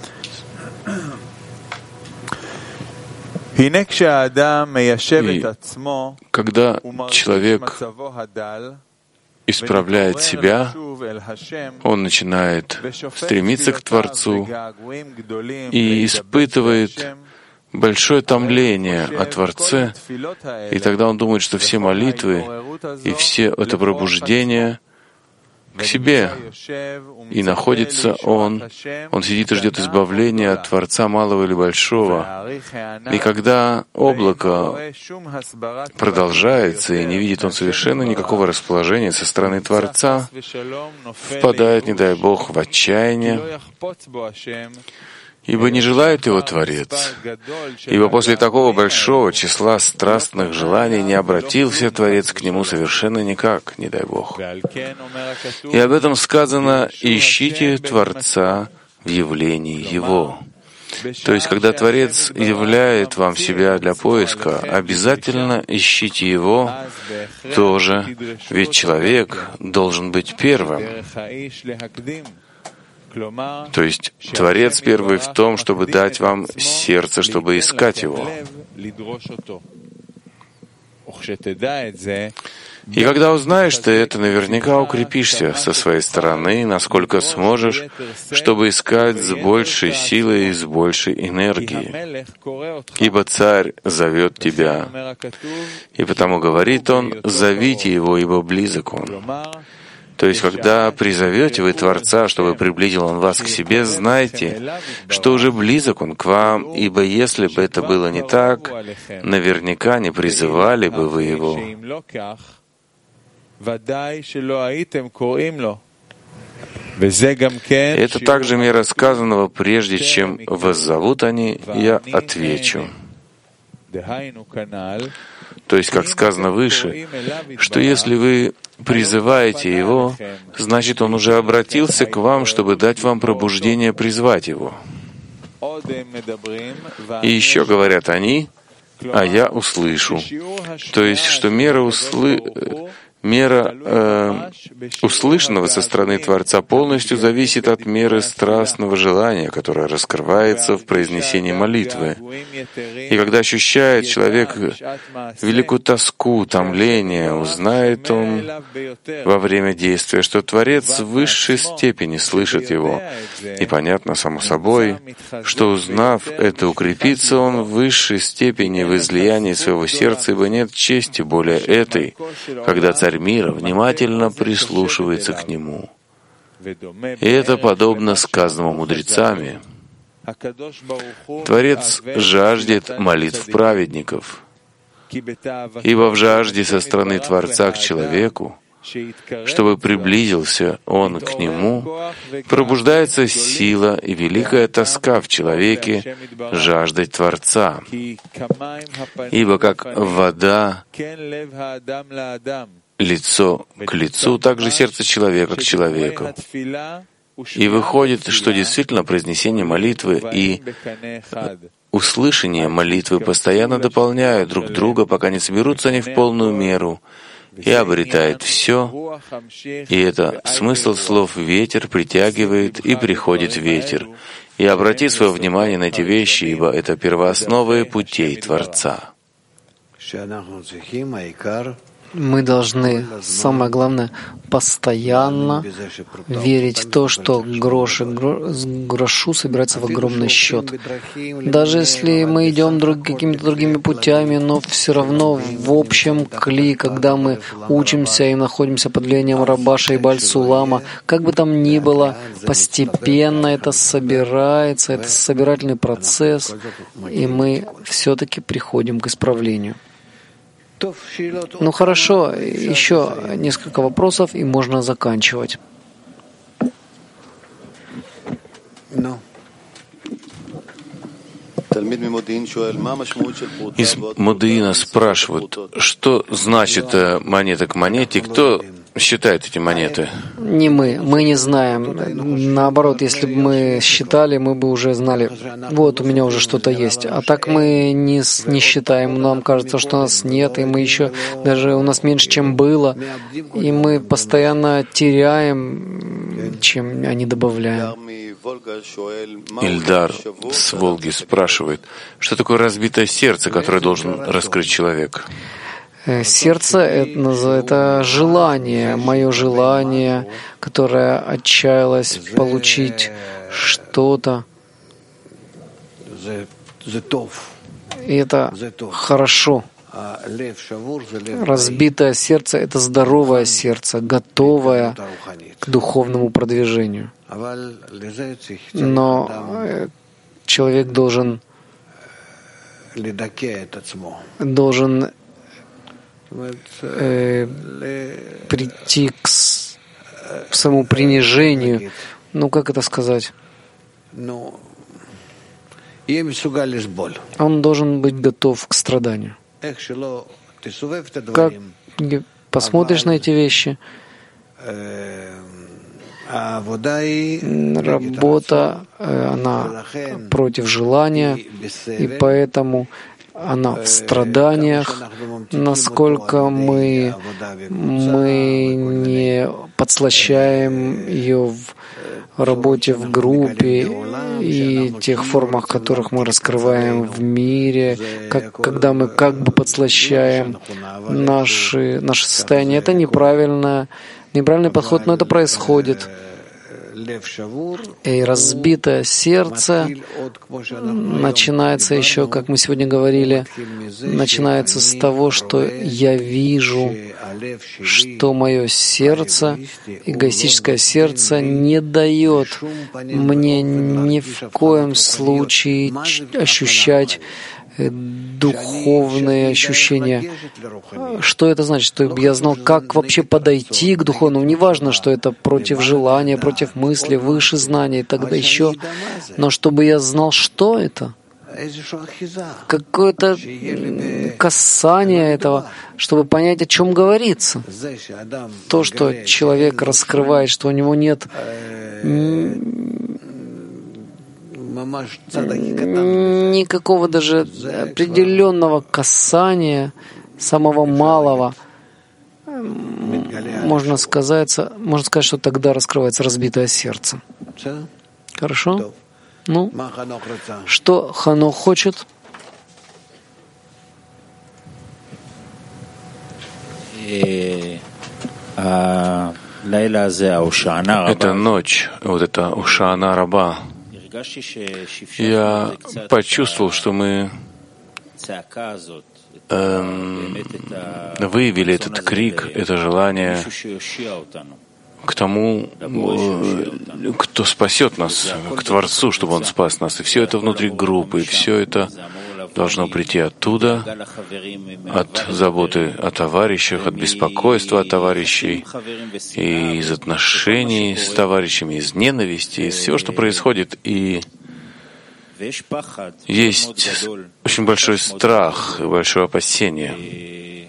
הנה כשהאדם מיישב את עצמו, когда человек исправляет себя, он начинает стремиться к Творцу и испытывает большое томление о Творце, и тогда он думает, что все молитвы и все это пробуждение к себе, и находится он, он сидит и ждет избавления от Творца малого или большого. И когда облако продолжается, и не видит он совершенно никакого расположения со стороны Творца, впадает, не дай Бог, в отчаяние, ибо не желает его Творец, ибо после такого большого числа страстных желаний не обратился Творец к нему совершенно никак, не дай Бог. И об этом сказано: «Ищите Творца в явлении Его». То есть, когда Творец являет вам себя для поиска, обязательно ищите Его тоже, ведь человек должен быть первым. То есть Творец первый в том, чтобы дать вам сердце, чтобы искать Его. И когда узнаешь ты это, наверняка укрепишься со своей стороны, насколько сможешь, чтобы искать с большей силой и с большей энергией. Ибо Царь зовет тебя. И потому говорит Он: «Зовите Его, ибо близок Он». То есть, когда призовете вы Творца, чтобы приблизил Он вас к себе, знайте, что уже близок Он к вам, ибо если бы это было не так, наверняка не призывали бы вы Его. Это также мера сказанного: прежде чем воззовут они, я отвечу. То есть, как сказано выше, что если вы призываете Его, значит, Он уже обратился к вам, чтобы дать вам пробуждение призвать Его. И еще говорят они, а я услышу. То есть, что мера услы... Мера э, услышанного со стороны Творца полностью зависит от меры страстного желания, которое раскрывается в произнесении молитвы. И когда ощущает человек великую тоску, томление, узнает он во время действия, что Творец в высшей степени слышит его. И понятно, само собой, что, узнав это, укрепится он в высшей степени в излиянии своего сердца, ибо нет чести более этой, когда Царь мира внимательно прислушивается к нему. И это подобно сказанному мудрецами. Творец жаждет молитв праведников, ибо в жажде со стороны Творца к человеку, чтобы приблизился он к нему, пробуждается сила и великая тоска в человеке жаждать Творца. Ибо как вода лицо к лицу, так же сердце человека к человеку. И выходит, что действительно произнесение молитвы и услышание молитвы постоянно дополняют друг друга, пока не соберутся они в полную меру, и обретает все. И это смысл слов «ветер притягивает, и приходит ветер». И обрати свое внимание на эти вещи, ибо это первоосновы путей Творца. Мы должны, самое главное, постоянно верить в то, что грош к грошу собирается в огромный счет. Даже если мы идем друг, какими-то другими путями, но все равно в общем кли, когда мы учимся и находимся под влиянием Рабаша и Баль-Сулама, как бы там ни было, постепенно это собирается, это собирательный процесс, и мы все-таки приходим к исправлению. Ну хорошо, еще несколько вопросов, и можно заканчивать. Из Модеина спрашивают, что значит монета к монете, кто считает эти монеты? Не мы, мы не знаем. Наоборот, если бы мы считали, мы бы уже знали, вот у меня уже что-то есть. А так мы не, не считаем, нам кажется, что у нас нет, и мы еще, даже у нас меньше, чем было, и мы постоянно теряем, чем они добавляем. Ильдар с Волги спрашивает, что такое разбитое сердце, которое должен раскрыть человек? Сердце — это, это желание, мое желание, которое отчаялось получить что-то. И это хорошо. Разбитое сердце — это здоровое сердце, готовое к духовному продвижению. Но человек должен, должен э, прийти к самому принижению. Ну, как это сказать? Он должен быть готов к страданию. Как посмотришь на эти вещи, работа, она против желания, и поэтому она в страданиях, насколько мы, мы не подслащаем ее в в работе в группе и тех формах, которых мы раскрываем в мире, как, когда мы как бы подслащаем наши, наше состояние. Это неправильно, неправильный подход, но это происходит. И разбитое сердце начинается еще, как мы сегодня говорили, начинается с того, что я вижу, что мое сердце, эгоистическое сердце, не дает мне ни в коем случае ощущать духовные ощущения. Что это значит? Чтобы я знал, как вообще подойти к духовному. Неважно, что это против желания, против мысли, выше знания и тогда еще. Но чтобы я знал, что это. Какое-то касание этого, чтобы понять, о чем говорится. То, что человек раскрывает, что у него нет никакого даже определенного касания, самого малого, можно сказать, можно сказать, что тогда раскрывается разбитое сердце. Хорошо? Ну, что Ханох хочет? Эта ночь, вот эта Ушана Раба, я почувствовал, что мы эм, выявили этот крик, это желание к тому, кто спасет нас, к Творцу, чтобы Он спас нас. И все это внутри группы, и все это должно прийти оттуда, от заботы о товарищах, от беспокойства о товарищей, и из отношений с товарищами, из ненависти, из всего, что происходит. И есть очень большой страх и большое опасение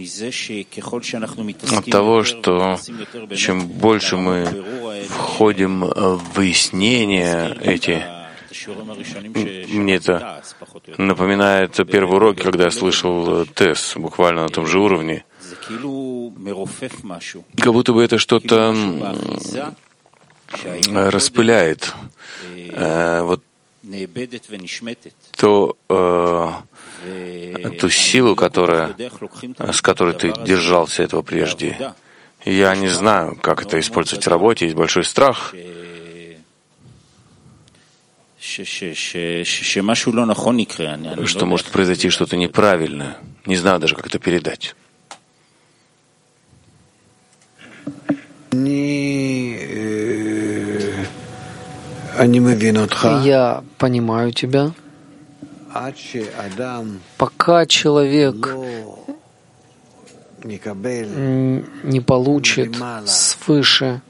от того, что чем больше мы входим в выяснения эти, мне это напоминает первый урок, когда я слышал ТЭС, буквально на том же уровне. Как будто бы это что-то распыляет. Вот то, ту силу, которая, с которой ты держался этого прежде. Я не знаю, как это использовать в работе. Есть большой страх, что может произойти что-то неправильное. Не знаю даже, как это передать. Я понимаю тебя. Пока человек не получит свыше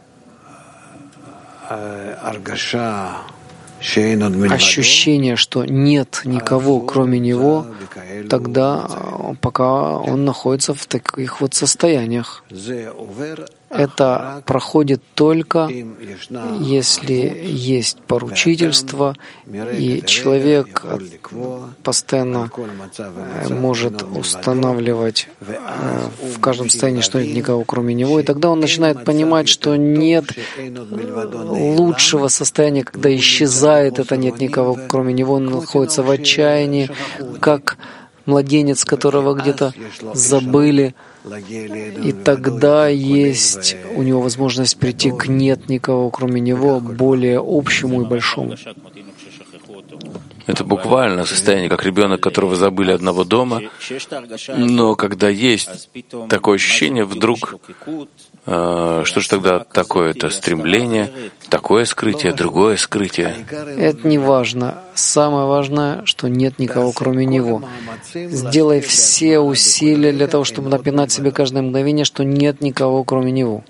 ощущение, что нет никого, кроме него, тогда пока он находится в таких вот состояниях. Это проходит только, если есть поручительство, и человек постоянно может устанавливать в каждом состоянии, что нет никого, кроме него, и тогда он начинает понимать, что нет лучшего состояния, когда исчезает это «нет никого, кроме него», он находится в отчаянии, как младенец, которого где-то забыли. И тогда есть у него возможность прийти к «нет никого, кроме него», более общему и большому. Это буквально состояние, как ребенок, которого забыли одного дома, но когда есть такое ощущение, вдруг, э, что же тогда такое? Это стремление, такое скрытие, другое скрытие. Это не важно. Самое важное, что нет никого, кроме него. Сделай все усилия для того, чтобы напоминать себе каждое мгновение, что нет никого, кроме него.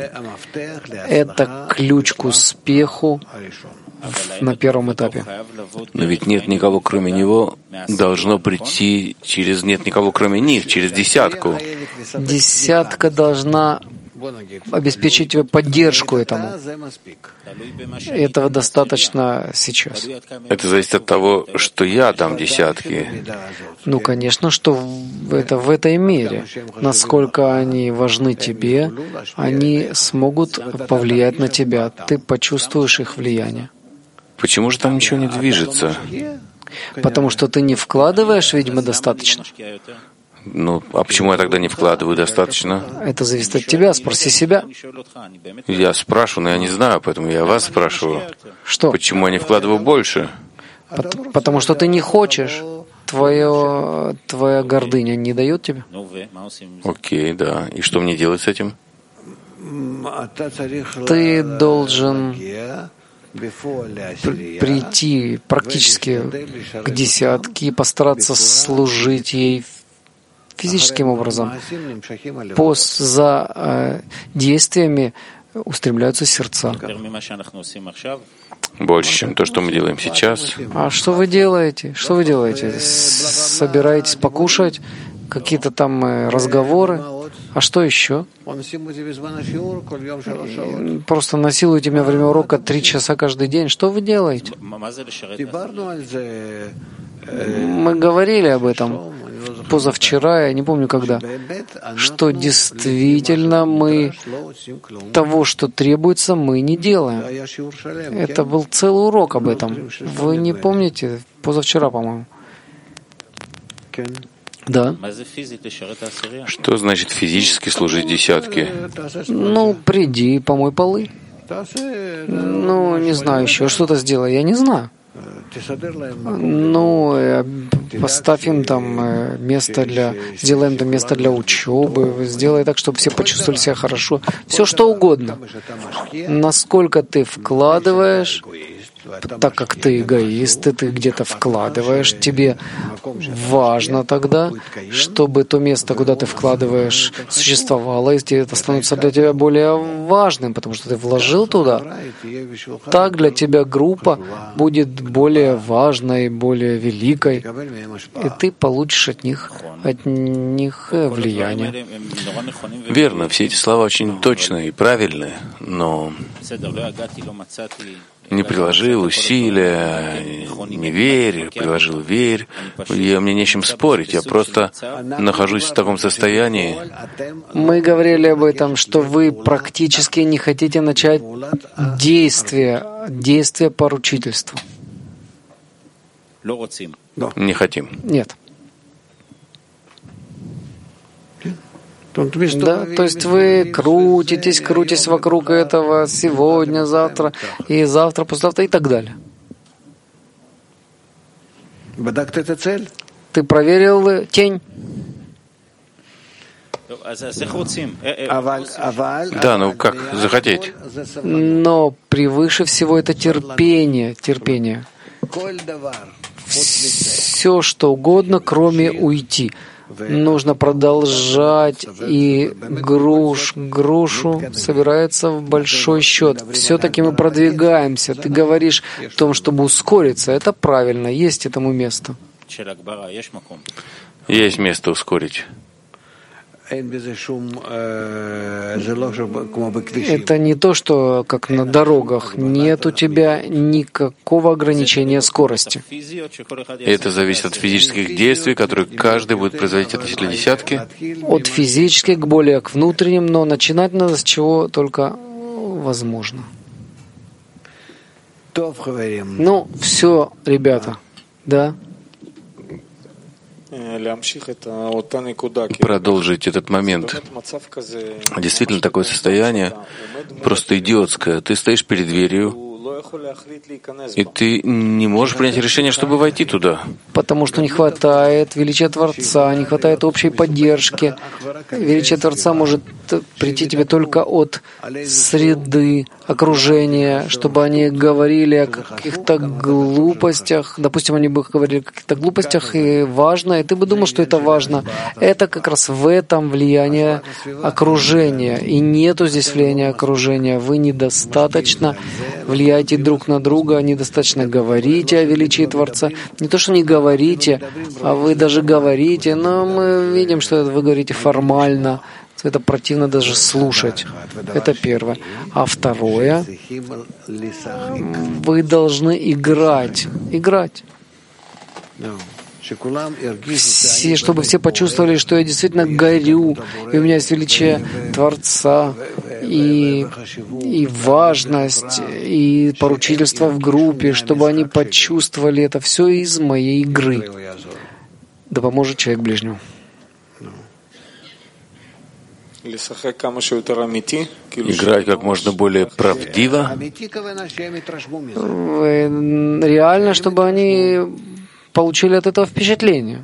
Это ключ к успеху на первом этапе. Но ведь нет никого, кроме него, должно прийти через нет никого, кроме них, через десятку. Десятка должна обеспечить тебе поддержку этому. Этого достаточно сейчас. Это зависит от того, что я дам десятки. Ну, конечно, что это в этой мере. Насколько они важны тебе, они смогут повлиять на тебя. Ты почувствуешь их влияние. Почему же там ничего не движется? Потому что ты не вкладываешь, видимо, достаточно. Ну, а почему я тогда не вкладываю достаточно? Это зависит от тебя, спроси себя. Я спрашиваю, но я не знаю, поэтому я вас спрашиваю. Что? Почему я не вкладываю больше? Потому что ты не хочешь. Твое, твоя гордыня не дает тебе. Окей, да. И что мне делать с этим? Ты должен прийти практически к десятке и постараться служить ей физическим образом. Пост за э, действиями устремляются сердца. Больше, чем то, что мы делаем сейчас. А что вы делаете? Что вы делаете? Собираетесь покушать? Какие-то там э, разговоры? А что еще? Просто насилуете меня во время урока три часа каждый день. Что вы делаете? Мы говорили об этом позавчера, я не помню когда, что действительно мы того, что требуется, мы не делаем. Это был целый урок об этом. Вы не помните? Позавчера, по-моему. Да. Что значит физически служить десятке? Ну, приди, помой полы. Ну, не знаю, еще что-то сделай, я не знаю. Ну, поставь им там место для, сделаем там место для учебы, сделай так, чтобы все почувствовали себя хорошо. Все что угодно. Насколько ты вкладываешь, так как ты эгоист, и ты где-то вкладываешь, тебе важно тогда, чтобы то место, куда ты вкладываешь, существовало, и это становится для тебя более важным, потому что ты вложил туда. Так для тебя группа будет более важной, более великой, и ты получишь от них, от них влияние. Верно, все эти слова очень точные и правильные, но не приложил усилия, не верь, приложил верь. Я, мне нечем спорить, я просто нахожусь в таком состоянии. Мы говорили об этом, что вы практически не хотите начать действие, действие поручительства. Не хотим. Нет. Да, то есть вы крутитесь, крутитесь вокруг этого сегодня, завтра, и завтра, послезавтра и так далее. Ты проверил тень? Да, ну как захотеть? Но превыше всего это терпение, терпение. Все, что угодно, кроме уйти. Нужно продолжать, и груш, грушу собирается в большой счет. Все-таки мы продвигаемся. Ты говоришь о том, чтобы ускориться. Это правильно, есть этому место. Есть место ускорить. Это не то, что как на дорогах. Нет у тебя никакого ограничения скорости. Это зависит от физических действий, которые каждый будет производить относительно десятки. От физических к более к внутренним, но начинать надо с чего только возможно. Ну, все, ребята, да? Продолжить этот момент. Действительно, такое состояние просто идиотское. Ты стоишь перед дверью, и ты не можешь принять решение, чтобы войти туда. Потому что не хватает величия Творца, не хватает общей поддержки. Величие Творца может прийти тебе только от среды, окружения, чтобы они говорили о каких-то глупостях. Допустим, они бы говорили о каких-то глупостях, и важно, и ты бы думал, что это важно. Это как раз в этом влияние окружения. И нету здесь влияния окружения. Вы недостаточно влияете друг на друга, недостаточно говорите о величии Творца. Не то, что не говорите, а вы даже говорите, но мы видим, что вы говорите формально, Это противно даже слушать. Это первое. А второе, вы должны играть. Играть. Все, чтобы все почувствовали, что я действительно горю, и у меня есть величие Творца, и, и важность, и поручительство в группе, чтобы они почувствовали это все из моей игры. Да поможет человек ближнему. Играть как можно более правдиво. Реально, чтобы они получили от этого впечатление.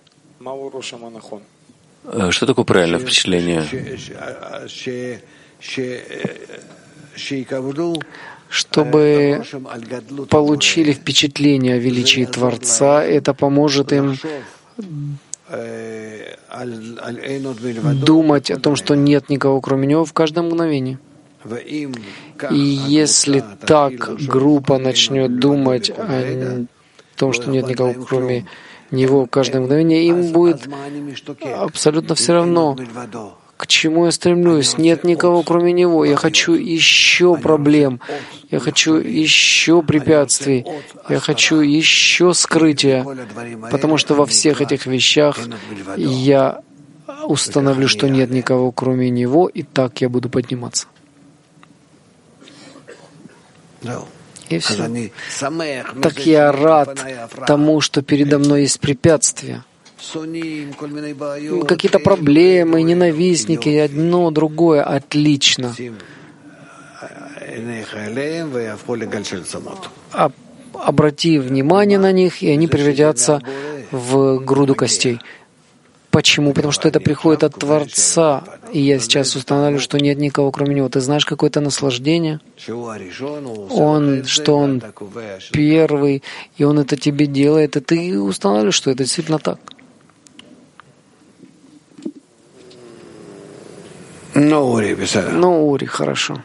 Что такое правильное впечатление? Чтобы получили впечатление о величии Творца, это поможет им думать о том, что нет никого кроме Него в каждое мгновение. И если так группа начнет думать о том, что нет никого кроме Него в каждое мгновение, им будет абсолютно все равно, к чему я стремлюсь. Нет никого кроме Него. Я хочу еще проблем. Я хочу еще препятствий. Я хочу еще скрытия. Потому что во всех этих вещах я установлю, что нет никого кроме Него, и так я буду подниматься. И все. Так я рад тому, что передо мной есть препятствия. Какие-то проблемы, ненавистники, одно, другое. Отлично. Обрати внимание на них, и они превратятся в груду костей. Почему? Потому что это приходит от Творца. И я сейчас устанавливаю, что нет никого кроме Него. Ты знаешь какое-то наслаждение? Он, что Он первый, и Он это тебе делает, и ты устанавливаешь, что это действительно так. Ну, Ури, хорошо.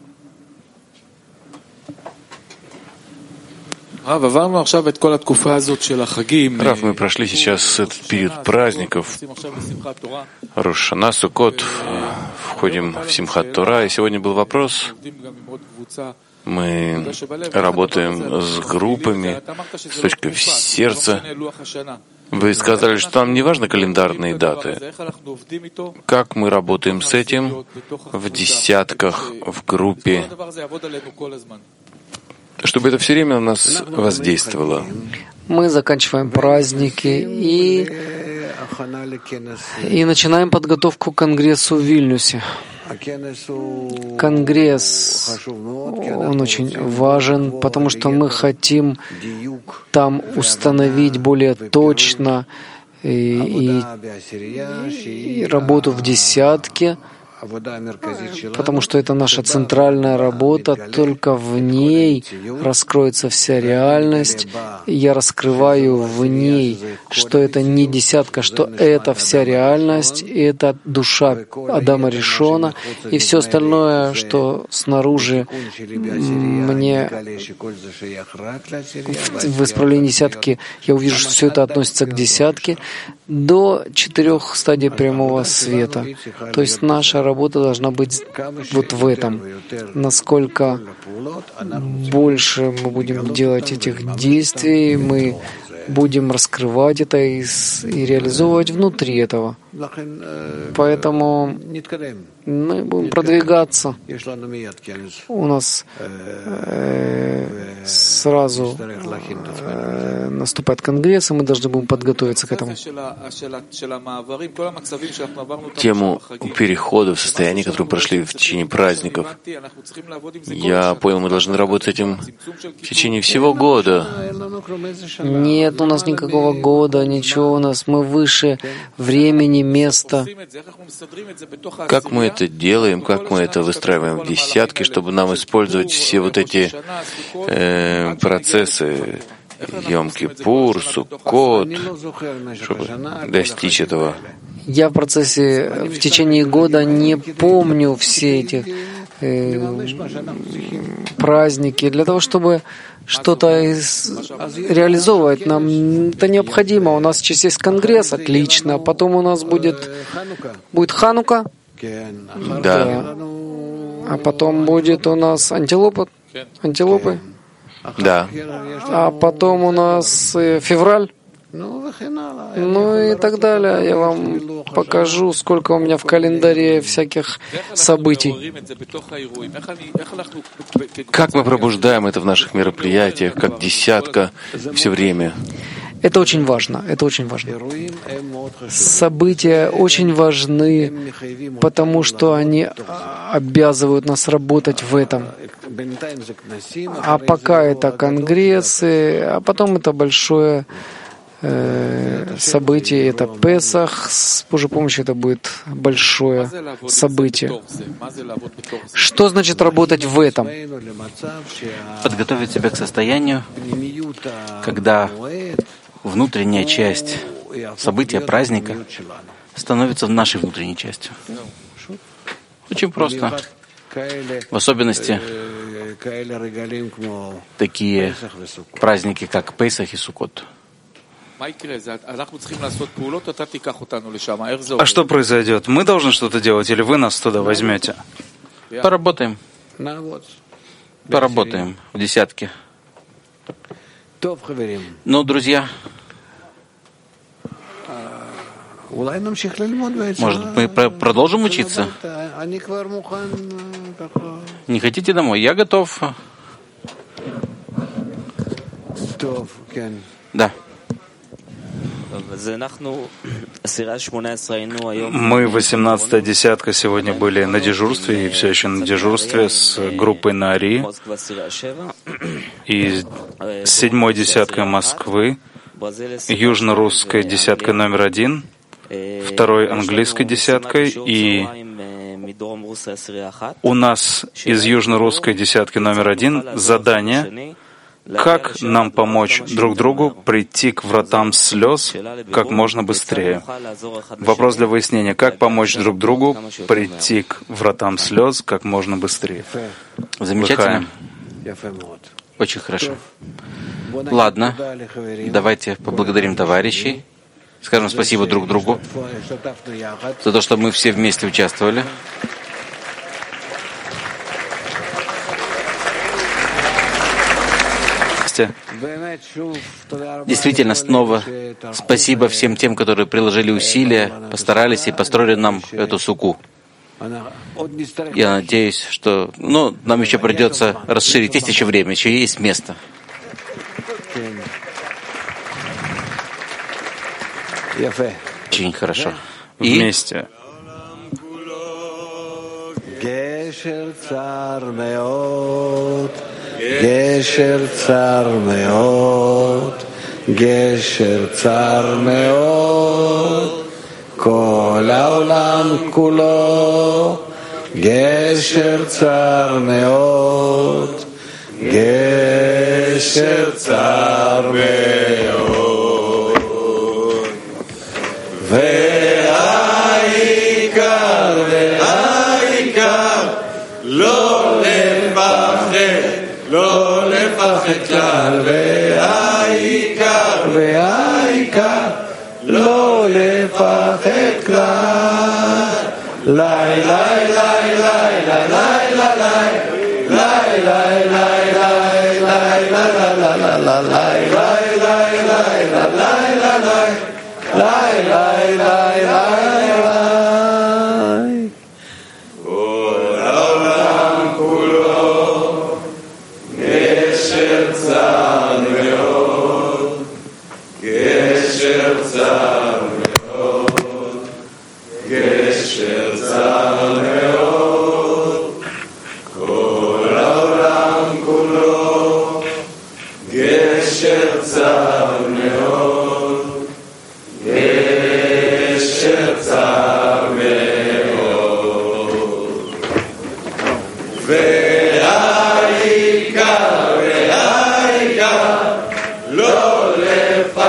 Рав, мы прошли сейчас этот период праздников, Рош ха-Шана, Суккот, входим в Симхат Тора, и сегодня был вопрос, мы работаем с группами, с точкой в сердце. Вы сказали, что нам не важны календарные даты. Как мы работаем с этим в десятках, в группе, чтобы это все время на нас воздействовало? Мы заканчиваем праздники и, и начинаем подготовку к конгрессу в Вильнюсе. Конгресс, он очень важен, потому что мы хотим там установить более точно и, и, и работу в десятке, потому что это наша центральная работа, только в ней раскроется вся реальность. Я раскрываю в ней, что это не десятка, что это вся реальность, и это душа Адама Ришона, и все остальное, что снаружи мне в исправлении десятки, я увижу, что все это относится к десятке, до четырех стадий прямого света. То есть наша работа должна быть вот в этом. Насколько больше мы будем делать этих действий, мы будем раскрывать это и, и реализовывать внутри этого. Поэтому мы будем продвигаться. У нас э, сразу э, наступает конгресс, и мы должны будем подготовиться к этому. Тему перехода в состояние, которое мы прошли в течение праздников, я понял, мы должны работать этим в течение всего года. Нет у нас никакого года, ничего у нас. Мы выше времени, места. Как мы это делаем, как мы это выстраиваем в десятки, чтобы нам использовать все вот эти э, процессы, Йом-Кипур, Суккот, чтобы достичь этого? Я в процессе, в течение года не помню все эти э, праздники. Для того, чтобы что-то из... реализовывать, нам это необходимо. У нас сейчас есть конгресс, отлично. Потом у нас будет, будет Ханука. Да. А потом будет у нас антилопа, антилопы. Да. А потом у нас февраль. Ну и так далее. Я вам покажу, сколько у меня в календаре всяких событий. Как мы пробуждаем это в наших мероприятиях, как десятка все время? Это очень важно. Это очень важно. События очень важны, потому что они обязывают нас работать в этом. А пока это конгрессы, а потом это большое событие, это Песах. С Божьей помощью это будет большое событие. Что значит работать в этом? Подготовить себя к состоянию, когда внутренняя часть события, праздника становится нашей внутренней частью. Очень просто. В особенности такие праздники, как Песах и Суккот. А что произойдет? Мы должны что-то делать, или вы нас туда возьмете? Поработаем. Поработаем в десятке. Но, друзья, может, мы продолжим учиться? Не хотите домой? Я готов. Да. Мы, восемнадцатая десятка, сегодня были на дежурстве и все еще на дежурстве с группой Нари и с седьмой десяткой Москвы, южно-русской десяткой номер один, второй английской десяткой, и у нас из южно-русской десятки номер один задание, как нам помочь друг другу прийти к вратам слез как можно быстрее. Вопрос для выяснения. Как помочь друг другу прийти к вратам слез как можно быстрее? Замечательно. Очень хорошо. Ладно, давайте поблагодарим товарищей. Скажем спасибо друг другу за то, что мы все вместе участвовали. Действительно, снова спасибо всем тем, которые приложили усилия, постарались и построили нам эту суку. Я надеюсь, что ну, нам еще придется расширить. Есть еще время, еще есть место. Очень хорошо. И вместе. גשר צר מאוד, גשר צר מאוד, כל העולם כולו, גשר צר מאוד, גשר צר מאוד, והעיקר, והעיקר, לא לפחד, לא לפחד כלל, והעיקר, והעיקר, לא לפחד כלל. לי, לי, לי, לי, לי, לי, לי, לי,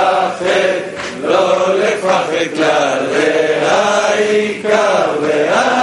לא לפחד כלל, והעיקר, והעיקר